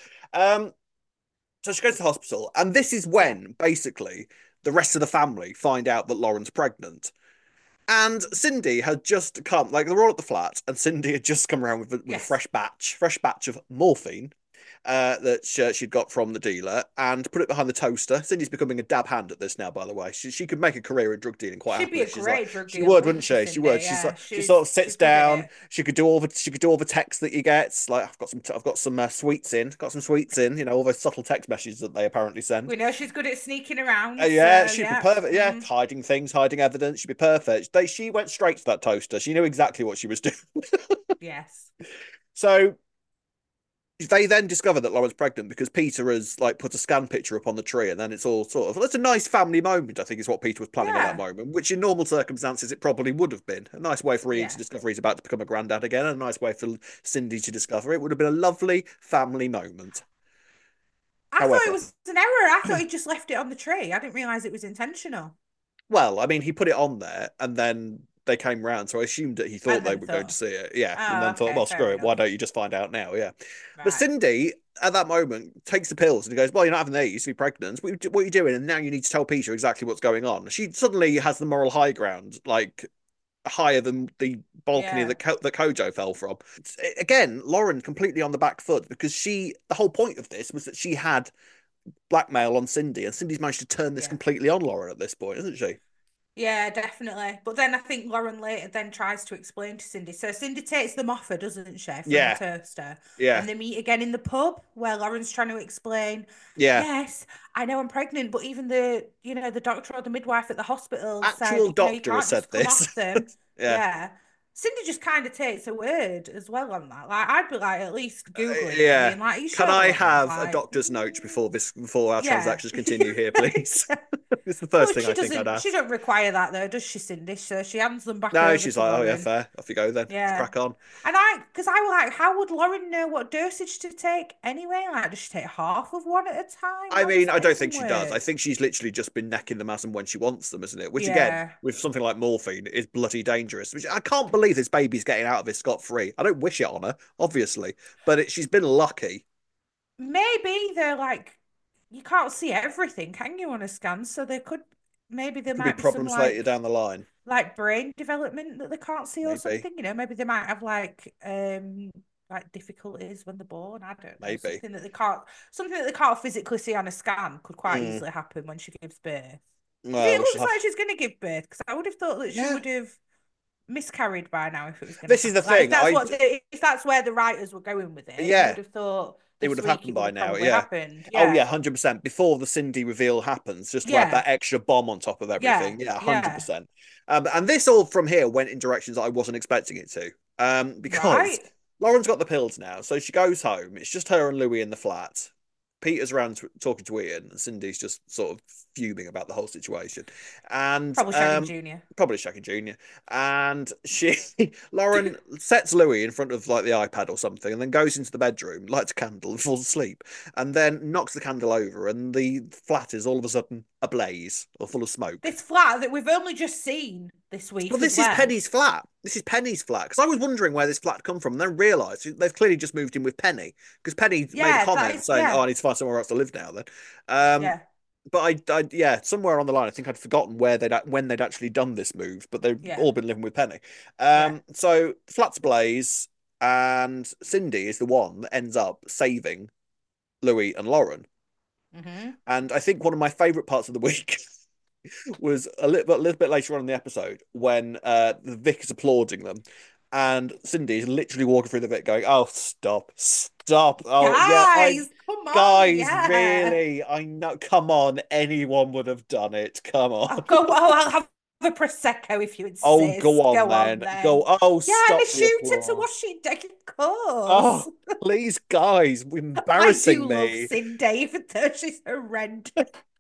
So she goes to the hospital, and this is Yeah. when basically the rest of the family find out that Lauren's pregnant. And Cindy had just come, like they were all at the flat, and Cindy had just come around with a Yes. fresh batch of morphine. that she'd got from the dealer and put it behind the toaster. Cindy's becoming a dab hand at this now, by the way. She could make a career in drug dealing quite She'd be happily. a She's like, great drug she dealer, would, wouldn't wouldn't she, she? She Cindy? would. Yeah, She sort of sits she's good at down. it. She could do all the texts that you get. Like I've got some sweets in. Got some sweets in. You know, all those subtle text messages that they apparently send. We know she's good at sneaking around, Yeah, so she'd be yeah. perfect. Yeah, hiding things, hiding evidence. She'd be perfect. She went straight to that toaster. She knew exactly what she was doing. Yes. So they then discover that Lauren's pregnant because Peter has like put a scan picture up on the tree, and then it's all sort of that's a nice family moment. I think is what Peter was planning at that Yeah. moment, which in normal circumstances it probably would have been a nice way for Ian to Yeah. discover he's about to become a granddad again, and a nice way for Cindy to discover it would have been a lovely family moment. I thought it However, was an error. I thought he just left it on the tree. I didn't realize it was intentional. well, I mean, he put it on there, and then they came round, so I assumed that he thought And they then were going to thought, see it. Yeah, and oh, then thought, okay, well, screw fair it. Why enough. don't you just find out now? Yeah. But Right. Cindy, at that moment, takes the pills and he goes, well, you're not having these to be pregnant. What are you doing? And now you need to tell Peter exactly what's going on. She suddenly has the moral high ground, like higher than the balcony Yeah. that Kojo fell from. Again, Lauren completely on the back foot because the whole point of this was that she had blackmail on Cindy, and Cindy's managed to turn this Yeah. completely on Lauren at this point, isn't she? Yeah, definitely. But then I think Lauren later then tries to explain to Cindy. So Cindy takes them off her, doesn't she, from the Yeah, toaster. yeah, And they meet again in the pub where Lauren's trying to explain, yeah. yes, I know I'm pregnant, but even the doctor or the midwife at the hospital Actual said, you doctor has can't said just come this. off them. Yeah. Yeah. Cindy just kind of takes a word as well on that. Like I'd be like at least Googling it and Yeah. being like, are you Can sure I on that? have a Like, doctor's note before our yeah. transactions continue here, please? It's the first But thing I think I'd she ask. don't require that though, does she, Cindy? So she hands them back No, over she's to like, oh yeah, Lauren. fair. Off you go then. Yeah. Crack on. And because I was like, how would Lauren know what dosage to take anyway? Like, does she take half of one at a time? I How does mean, I that don't think even she does. I work? think she's literally just been necking them as and when she wants them, isn't it? Which again, Yeah. with something like morphine, is bloody dangerous. Which I can't believe this baby's getting out of this scot free. I don't wish it on her, obviously, but she's been lucky. Maybe they're like, you can't see everything, can you, on a scan? So maybe there Could be might be some problems later down the line. like brain development that they can't see or Maybe, something. Maybe they might have like difficulties when they're born. I don't know. maybe. Something that they can't physically see on a scan could quite Mm. easily happen when she gives birth. Because it Well, we shall looks have. like she's going to give birth. Because I would have thought that she Yeah, would have miscarried by now if it was going to this is the happen. Like thing. if that's where the writers were going with it, you Yeah, would have thought it this would have week happened it would by have now. probably Yeah. happened. Oh yeah, Yeah, 100%. Before the Cindy reveal happens, just to add yeah, that extra bomb on top of yeah, everything. Yeah, yeah. 100%. And this all from here went in directions that I wasn't expecting it to. Because Right. Lauren's got the pills now, so she goes home. It's just her and Louis in the flat. Peter's around talking to Ian, and Cindy's just sort of fuming about the whole situation. And Probably shagging Junior. probably Shaggy Jr. And Lauren sets Louis in front of like the iPad or something, and then goes into the bedroom, lights a candle, and falls asleep, and then knocks the candle over, and the flat is all of a sudden ablaze or full of smoke. This flat that we've only just seen this Well, week as this is well. Penny's flat. This is Penny's flat because I was wondering where this flat had come from, and then realised they've clearly just moved in with Penny because Penny made a Yeah, that comment is saying, "Oh, yeah, I need to find somewhere else to live now." Then, um, yeah, but yeah, somewhere on the line, I think I'd forgotten when they'd actually done this move, but they've yeah, all been living with Penny. yeah. So the flat's ablaze, and Cindy is the one that ends up saving Louis and Lauren. Hmm. And I think one of my favourite parts of the week was a little bit later on in the episode when the Vic is applauding them, and Cindy is literally walking through the Vic going, "Oh, stop! Oh, yeah, Guys, come on, guys, yeah. really? I know. Come on, anyone would have done it. Come on. I'll have a prosecco if you Oh, go insist. on Go on then. then. Go. Oh, Yeah, and a stop the shooter to applause. Washington, of course. Oh, please, guys, I do embarrassing love me. Cindy, even though she's horrendous.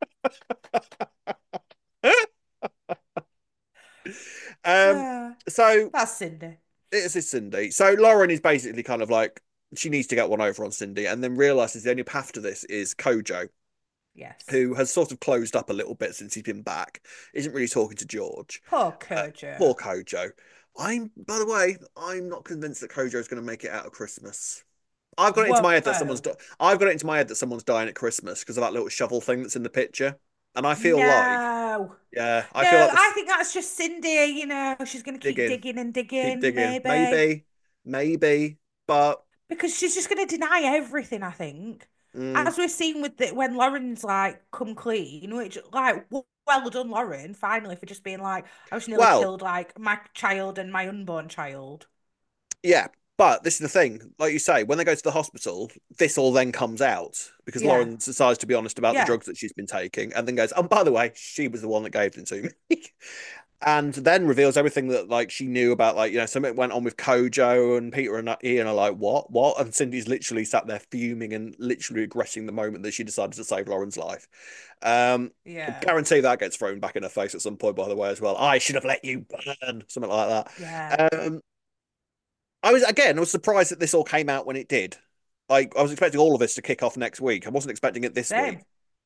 Um, Ah, so that's Cindy. It's is Cindy. So Lauren is basically kind of like she needs to get one over on Cindy, and then realizes the only path to this is Kojo, Yes. who has sort of closed up a little bit since he's been back. Isn't really talking to George. Poor Poor Kojo. Kojo. By the way, I'm not convinced that Kojo is going to make it out of Christmas. I've got it into my head that Whoa. I've got it into my head that someone's dying at Christmas because of that little shovel thing that's in the picture, and I feel like, No. yeah, I feel No, like I this think that's just Cindy, she's gonna keep digging, digging and keep digging, digging, maybe. maybe, but because she's just going to deny everything, I think. Mm. As we've seen with when Lauren's like come clean, which like well done, Lauren, finally for just being like, I was nearly Well, killed like my child and my unborn child. yeah, but this is the thing. Like you say, when they go to the hospital, this all then comes out because Yeah, Lauren decides to be honest about the yeah, drugs that she's been taking, and then goes, "Oh, by the way, she was the one that gave them to me." And then reveals everything that like she knew about, like, something went on with Kojo, and Peter and Ian are like, what, and Cindy's literally sat there fuming and literally regretting the moment that she decided to save Lauren's life. yeah, Guarantee that gets thrown back in her face at some point, by the way, as well. I should have let you burn, something like yeah. that. I was surprised that this all came out when it did. Like, I was expecting all of this to kick off next week. I wasn't expecting it this week. Same.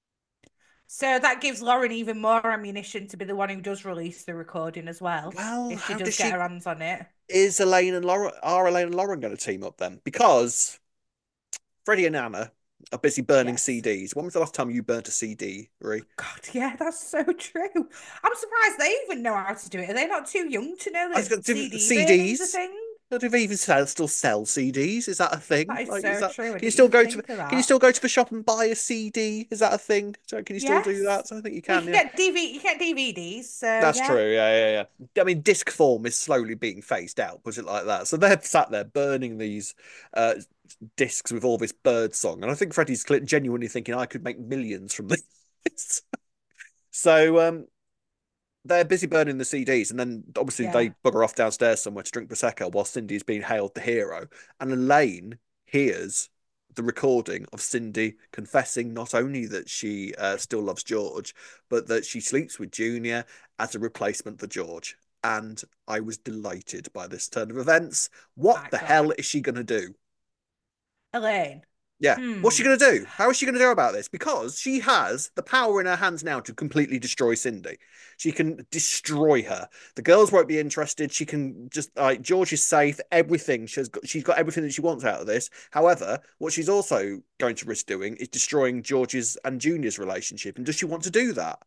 So that gives Lauren even more ammunition to be the one who does release the recording as well, Well, if she how does does get she her hands on it. is Elaine and Lauren are Elaine and Lauren going to team up then? Because Freddie and Anna are busy burning Yes. CDs. When was the last time you burnt a CD, Ree? God, yeah, that's so true. I'm surprised they even know how to do it. Are they not too young to know I was that going to do CD burning's a CDs. thing? Do they even still sell CDs? Is that a thing? That is Like, is so that true. I can you didn't still even go to think of can you that. still go to the shop and buy a CD? Is that a thing? So can you still do that? Yes. So I think you Well, you can. can Yeah, get you get DVDs, so that's yeah. true. Yeah. I mean, disc form is slowly being phased out. Put it like that. So they're sat there burning these uh, discs with all this bird song, and I think Freddie's genuinely thinking I could make millions from this. So they're busy burning the CDs, and then obviously they Yeah. bugger off downstairs somewhere to drink prosecco while Cindy's being hailed the hero. And Elaine hears the recording of Cindy confessing not only that she still loves George, but that she sleeps with Junior as a replacement for George. And I was delighted by this turn of events. What the hell Icon. is she going to do? Elaine. Yeah. What's she Hmm. going to do? How is she going to do about this? Because she has the power in her hands now to completely destroy Cindy. She can destroy her. The girls won't be interested. She can just like George is safe. Everything she's got everything that she wants out of this. However, what she's also going to risk doing is destroying George's and Junior's relationship. And does she want to do that?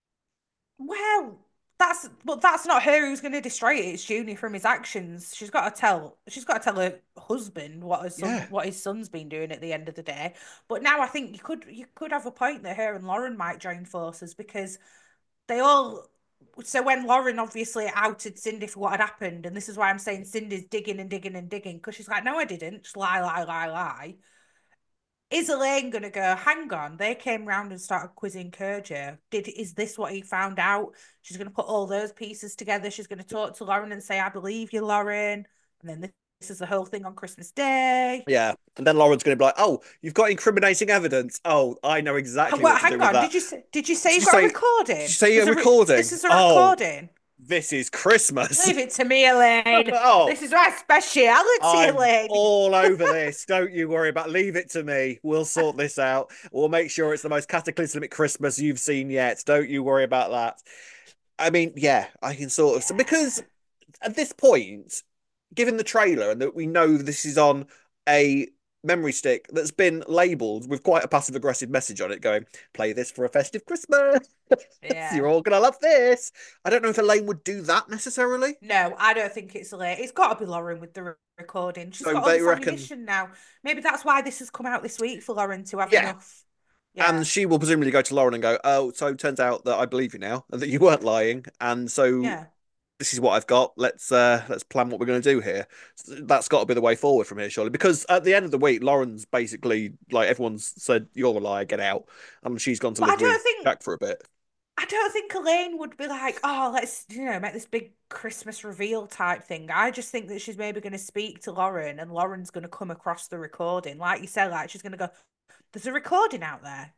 Well, that's not her who's going to destroy it. It's Junior from his actions. She's got to tell her husband Yeah. what his son's been doing at the end of the day. But now I think you could have a point that her and Lauren might join forces because they all. So when Lauren obviously outed Cindy for what had happened, and this is why I'm saying Cindy's digging and digging and digging because she's like, no, I didn't. Just lie, lie, lie, lie. Is Elaine gonna go, hang on, they came round and started quizzing Kerja. Is this what he found out? She's gonna put all those pieces together. She's gonna talk to Lauren and say, I believe you, Lauren. And then this is the whole thing on Christmas Day. Yeah. And then Lauren's going to be like, "Oh, you've got incriminating evidence. Oh, I know exactly what What, to do hang with on, that." did you say Did you you got a say? Did you recording? say you're This recording? is a Oh, recording. this is Christmas. Leave it to me, Elaine. Oh, This is my speciality, I'm Elaine. all over this. Don't you worry about. Leave it to me. We'll sort this out. We'll make sure it's the most cataclysmic Christmas you've seen yet. Don't you worry about that. I mean, yeah, I can sort of. So because Yeah. at this point, given the trailer and that we know this is on a memory stick that's been labeled with quite a passive aggressive message on it, going, "Play this for a festive Christmas. You're Yeah. all gonna love this." I don't know if Elaine would do that necessarily. No, I don't think it's late. It's got to be Lauren with the recording. She's So got all they this reckon, ammunition now. Maybe that's why this has come out this week for Lauren to have yeah. enough. And Yeah. she will presumably go to Lauren and go, "Oh, so it turns out that I believe you now, and that you weren't lying, and so Yeah. this is what I've got. Let's plan what we're going to do here." That's got to be the way forward from here, surely. Because at the end of the week, Lauren's basically like everyone's said, "You're a liar, get out," and she's gone to But live with Jack for a bit. I don't think Elaine would be like, oh, let's, make this big Christmas reveal type thing. I just think that she's maybe going to speak to Lauren and Lauren's going to come across the recording. Like you said, like she's going to go, there's a recording out there.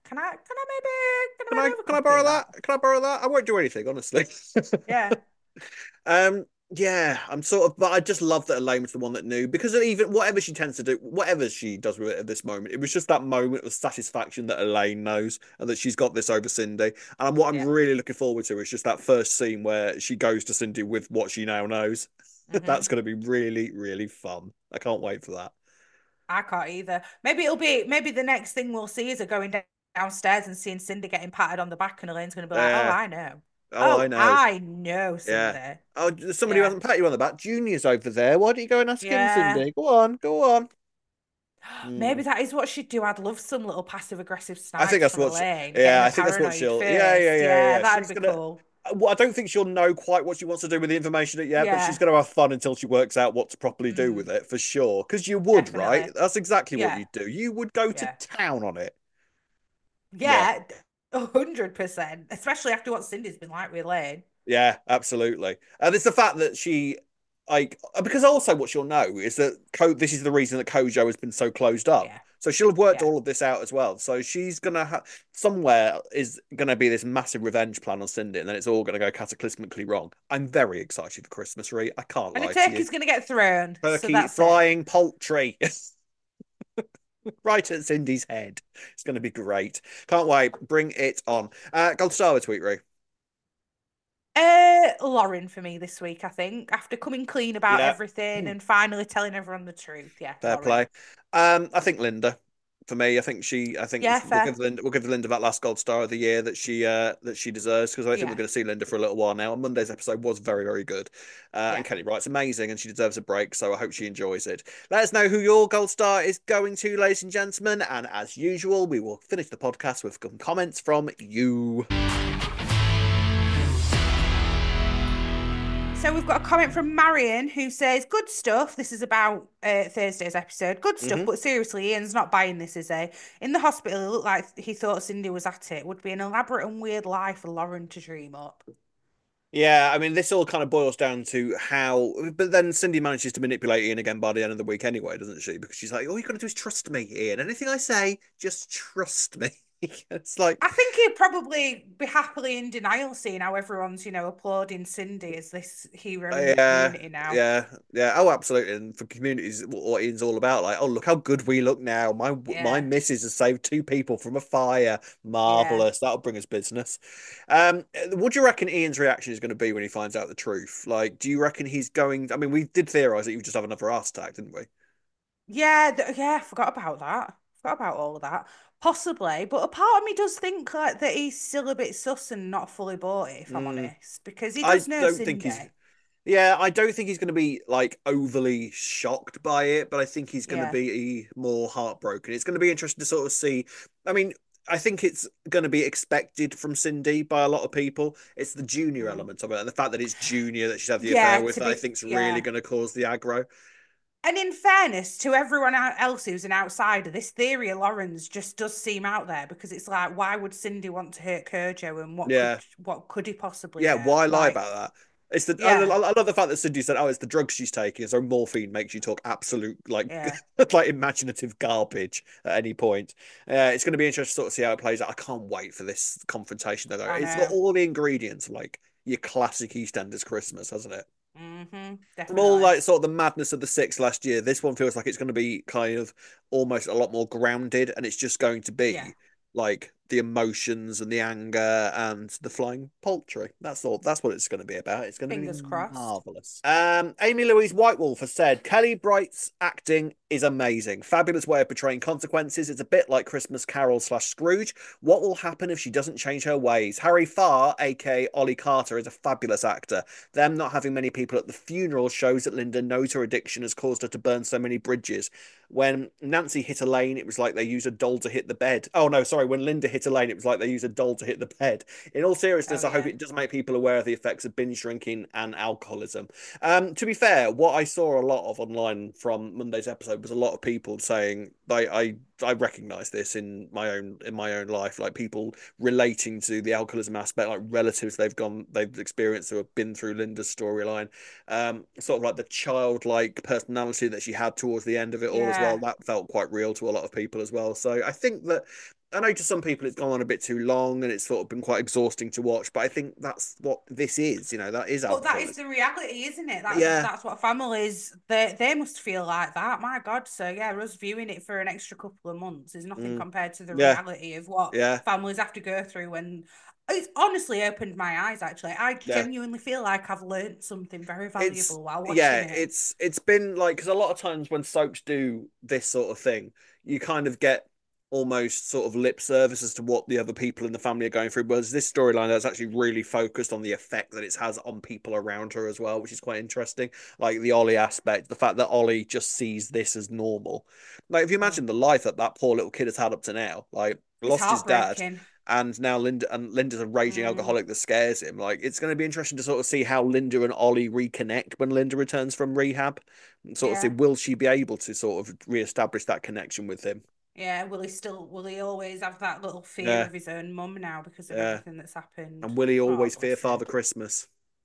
Can I maybe have a Can I copy borrow of that? that? Can I borrow that? I won't do anything, honestly. Yeah. Yeah, I'm sort of, but I just love that Elaine was the one that knew because of even whatever she tends to do, whatever she does with it at this moment, it was just that moment of satisfaction that Elaine knows and that she's got this over Cindy. And what I'm Yeah. really looking forward to is just that first scene where she goes to Cindy with what she now knows. That's hmm going to be really, really fun. I can't wait for that. I can't either. Maybe the next thing we'll see is her going downstairs and seeing Cindy getting patted on the back, and Elaine's going to be like, "Oh, Yeah. I know. Oh, I Oh, know. I know, Yeah. Cindy." Oh, there's somebody who Yeah, hasn't patted you on the back. Junior's over there. Why don't you go and ask him, yeah. Cindy? Go on, go on. Maybe that is what she'd do. I'd love some little passive aggressive I think snipes that's from what. Elaine, getting Yeah, her I think that's what paranoid she'll. Yeah, yeah, first. yeah, yeah, Yeah, yeah. that'd She's be gonna. cool. Well, I don't think she'll know quite what she wants to do with the information yet, but she's Yeah. going to have fun until she works out what to properly do with Mm, it for sure. Because you would, right? definitely. That's exactly what Yeah. you'd do. You would go to Yeah. town on it. Yeah, Yeah. 100%. Especially after what Cindy's been like with Elaine. yeah, absolutely. And it's the fact that she, like, because also what she'll know is that this is the reason that Kojo has been so closed up. Yeah. So she'll have worked Yeah. all of this out as well. So she's gonna have somewhere is gonna be this massive revenge plan on Cindy, and then it's all gonna go cataclysmically wrong. I'm very excited for Christmas, Ree. I can't And a lie to you. turkey's going to get thrown. So Turkey, that's it. flying poultry, right at Cindy's head. It's gonna be great. Can't wait. Bring it on. Gold Star with tweet, Ree. Lauren for me this week, I think. After coming clean about Yeah. everything and finally telling everyone the truth. Yeah, Fair Lauren. play. I think Linda. For me, I think Yeah, we'll fair. give Linda that last gold star of the year that she deserves because I think we're Yeah, going to see Linda for a little while now. And Monday's episode was very, very good. And yeah. Kelly Wright's amazing and she deserves a break. So I hope she enjoys it. Let us know who your gold star is going to, ladies and gentlemen. And as usual, we will finish the podcast with some comments from you. So we've got a comment from Marion who says, "Good stuff." This is about Thursday's episode. Good stuff, Hmm. but seriously, Ian's not buying this, is he? In the hospital, it looked like he thought Cindy was at it. Would be an elaborate and weird lie for Lauren to dream up. Yeah, I mean, this all kind of boils down to how, but then Cindy manages to manipulate Ian again by the end of the week anyway, doesn't she? Because she's like, all you got to do is trust me, Ian. Anything I say, just trust me. It's like, I think he'd probably be happily in denial, seeing how everyone's, applauding Cindy as this hero in the yeah, community now. yeah, yeah. Oh, absolutely. And for communities, what Ian's all about, like, oh, look how good we look now. My Yeah, missus has saved two people from a fire. yeah. Marvelous. That'll bring us business. What do you reckon Ian's reaction is going to be when he finds out the truth? Like, do you reckon he's going? I mean, we did theorize that he would just have another ass attack, didn't we? Yeah, yeah, I forgot about that. Forgot about all of that. Possibly, but a part of me does think like that he's still a bit sus and not fully bought it, if I'm Mm, honest, because he I does know don't think he's. Cindy. Yeah, I don't think he's going to be like overly shocked by it, but I think he's going to Yeah. be more heartbroken. It's going to be interesting to sort of see. I mean, I think it's going to be expected from Cindy by a lot of people. It's the junior Mm. element of it, and the fact that it's junior that she's had the affair Yeah, with to that I be, think's really yeah. going to cause the aggro. And in fairness to everyone else who's an outsider, this theory of Lauren's just does seem out there because it's like, why would Cindy want to hurt Kojo, and Yeah, what could he possibly yeah. know? Why lie Like, about that? It's the yeah, I love the fact that Cindy said, "Oh, it's the drugs she's taking." So morphine makes you talk absolute like yeah, like imaginative garbage at any point. It's going to be interesting to sort of see how it plays out. I can't wait for this confrontation. Though I it's got know. all the ingredients like your classic EastEnders Christmas, hasn't it? From all Definitely. like sort of the madness of the six last year, this one feels like it's going to be kind of almost a lot more grounded, and it's just going to Yeah, be like the emotions and the anger and the flying poultry. That's all. That's what it's going to be about. It's going to be fingers crossed. marvelous. Amy Louise Whitewolf has said Kelly Bright's acting is amazing. Fabulous way of portraying consequences. It's a bit like Christmas Carol slash Scrooge. What will happen if she doesn't change her ways? Harry Farr, aka Ollie Carter, is a fabulous actor. Them not having many people at the funeral shows that Linda knows her addiction has caused her to burn so many bridges. When Nancy hit Elaine, it was like they used a doll to hit the bed. Oh no, sorry. When Linda hit Elaine, it was like they used a doll to hit the bed. In all seriousness, Oh I hope yeah. it does make people aware of the effects of binge drinking and alcoholism. To be fair, what I saw a lot of online from Monday's episode was a lot of people saying I recognize this in my own life, like people relating to the alcoholism aspect, like relatives they've experienced who have been through Linda's storyline, sort of like the childlike personality that she had towards the end of it all as well. Yeah. That felt quite real to a lot of people as well. So I think that I know to some people it's gone on a bit too long and it's sort of been quite exhausting to watch, but I think that's what this is. That is But that is alcoholism. the reality, isn't it? That's Yeah. that's what families they must feel like that. My God. So yeah, us viewing it for an extra couple of months is nothing Mm. compared to the Yeah. reality of what Yeah. families have to go through when it's honestly opened my eyes, actually. I Yeah. genuinely feel like I've learned something very It's valuable while yeah, watching it. it's been like because a lot of times when soaps do this sort of thing, you kind of get almost sort of lip service as to what the other people in the family are going through. Whereas this storyline that's actually really focused on the effect that it has on people around her as well, which is quite interesting. Like the Ollie aspect, the fact that Ollie just sees this as normal. Like if you imagine the life that that poor little kid has had up to now, like It's lost his dad. heartbreaking. And now Linda's a raging alcoholic that scares him. Like it's going to be interesting to sort of see how Linda and Ollie reconnect when Linda returns from rehab. And sort of see, will she be able to sort of reestablish that connection with him? Yeah, will he always have that little fear Yeah. of his own mum now because of Yeah. everything that's happened? And will he always Oh, fear bless him. Father Christmas?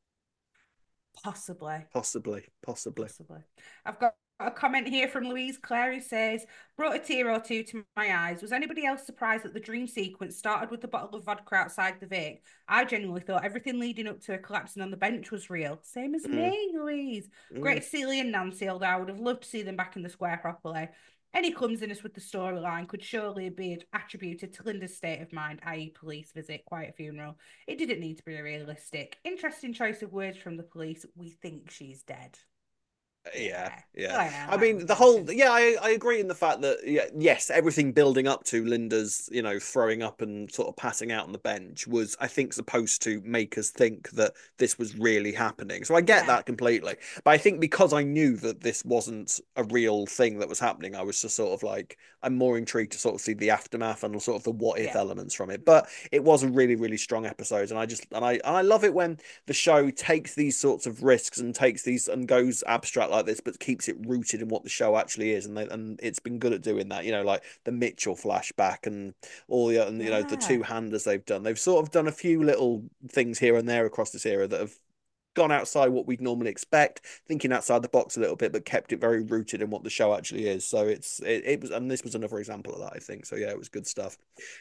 Possibly. Possibly. I've got a comment here from Louise Clare who says, brought a tear or two to my eyes. Was anybody else surprised that the dream sequence started with the bottle of vodka outside the Vic? I genuinely thought everything leading up to her collapsing on the bench was real. Same as me, Louise. Great to see Lee and Nancy, although I would have loved to see them back in the square properly. Any clumsiness with the storyline could surely be attributed to Linda's state of mind, i.e. police visit, quiet funeral. It didn't need to be realistic. Interesting choice of words from the police. We think she's dead. Yeah. I mean, I agree in the fact that yes, everything building up to Linda's, throwing up and sort of passing out on the bench was, I think, supposed to make us think that this was really happening. So I get that completely. But I think because I knew that this wasn't a real thing that was happening, I was just sort of like, I'm more intrigued to sort of see the aftermath and sort of the what if elements from it. But it was a really, really strong episode, and I love it when the show takes these sorts of risks and takes these and goes abstract like this, but keeps it rooted in what the show actually is, and it's been good at doing that. Like the Mitchell flashback and all the the two-handers they've done. They've sort of done a few little things here and there across this era that have gone outside what we'd normally expect, thinking outside the box a little bit, but kept it very rooted in what the show actually is. So it was, and this was another example of that, I think. So yeah, it was good stuff.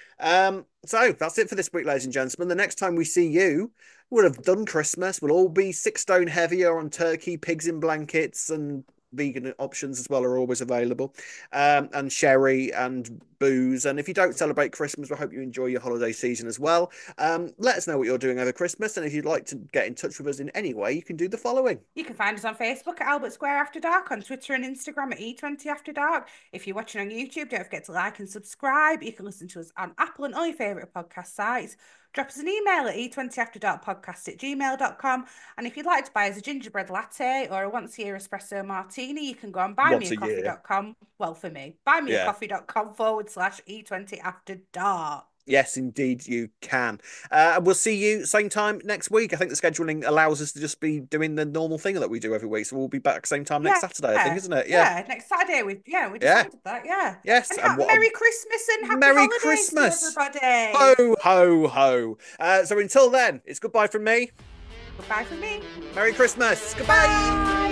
So that's it for this week, ladies and gentlemen. The next time we see you, we'll have done Christmas. We'll all be 6 stone heavier on turkey, pigs in blankets, and vegan options as well are always available, and sherry and booze. And if you don't celebrate Christmas, we hope you enjoy your holiday season as well. Let us know what you're doing over Christmas, and if you'd like to get in touch with us in any way, you can do the following. You can find us on Facebook at Albert Square After Dark, on Twitter and Instagram at E20 After Dark. If you're watching on YouTube, don't forget to like and subscribe. You can listen to us on Apple and all your favourite podcast sites. Drop us an email at e20afterdarkpodcast@gmail.com. And if you'd like to buy us a gingerbread latte or a once-a-year espresso martini, you can go on buymeacoffee.com. Well, for me, buymeacoffee.com/E20afterdark. Yes, indeed, you can. We'll see you same time next week. I think the scheduling allows us to just be doing the normal thing that we do every week. So we'll be back same time next Saturday, I think, isn't it? Yeah, next Saturday. We decided that. Yeah. Yes. And Merry Christmas and Happy Merry Holidays Christmas, to everybody. Ho, ho, ho. So until then, it's goodbye from me. Goodbye from me. Merry Christmas. Goodbye. Bye.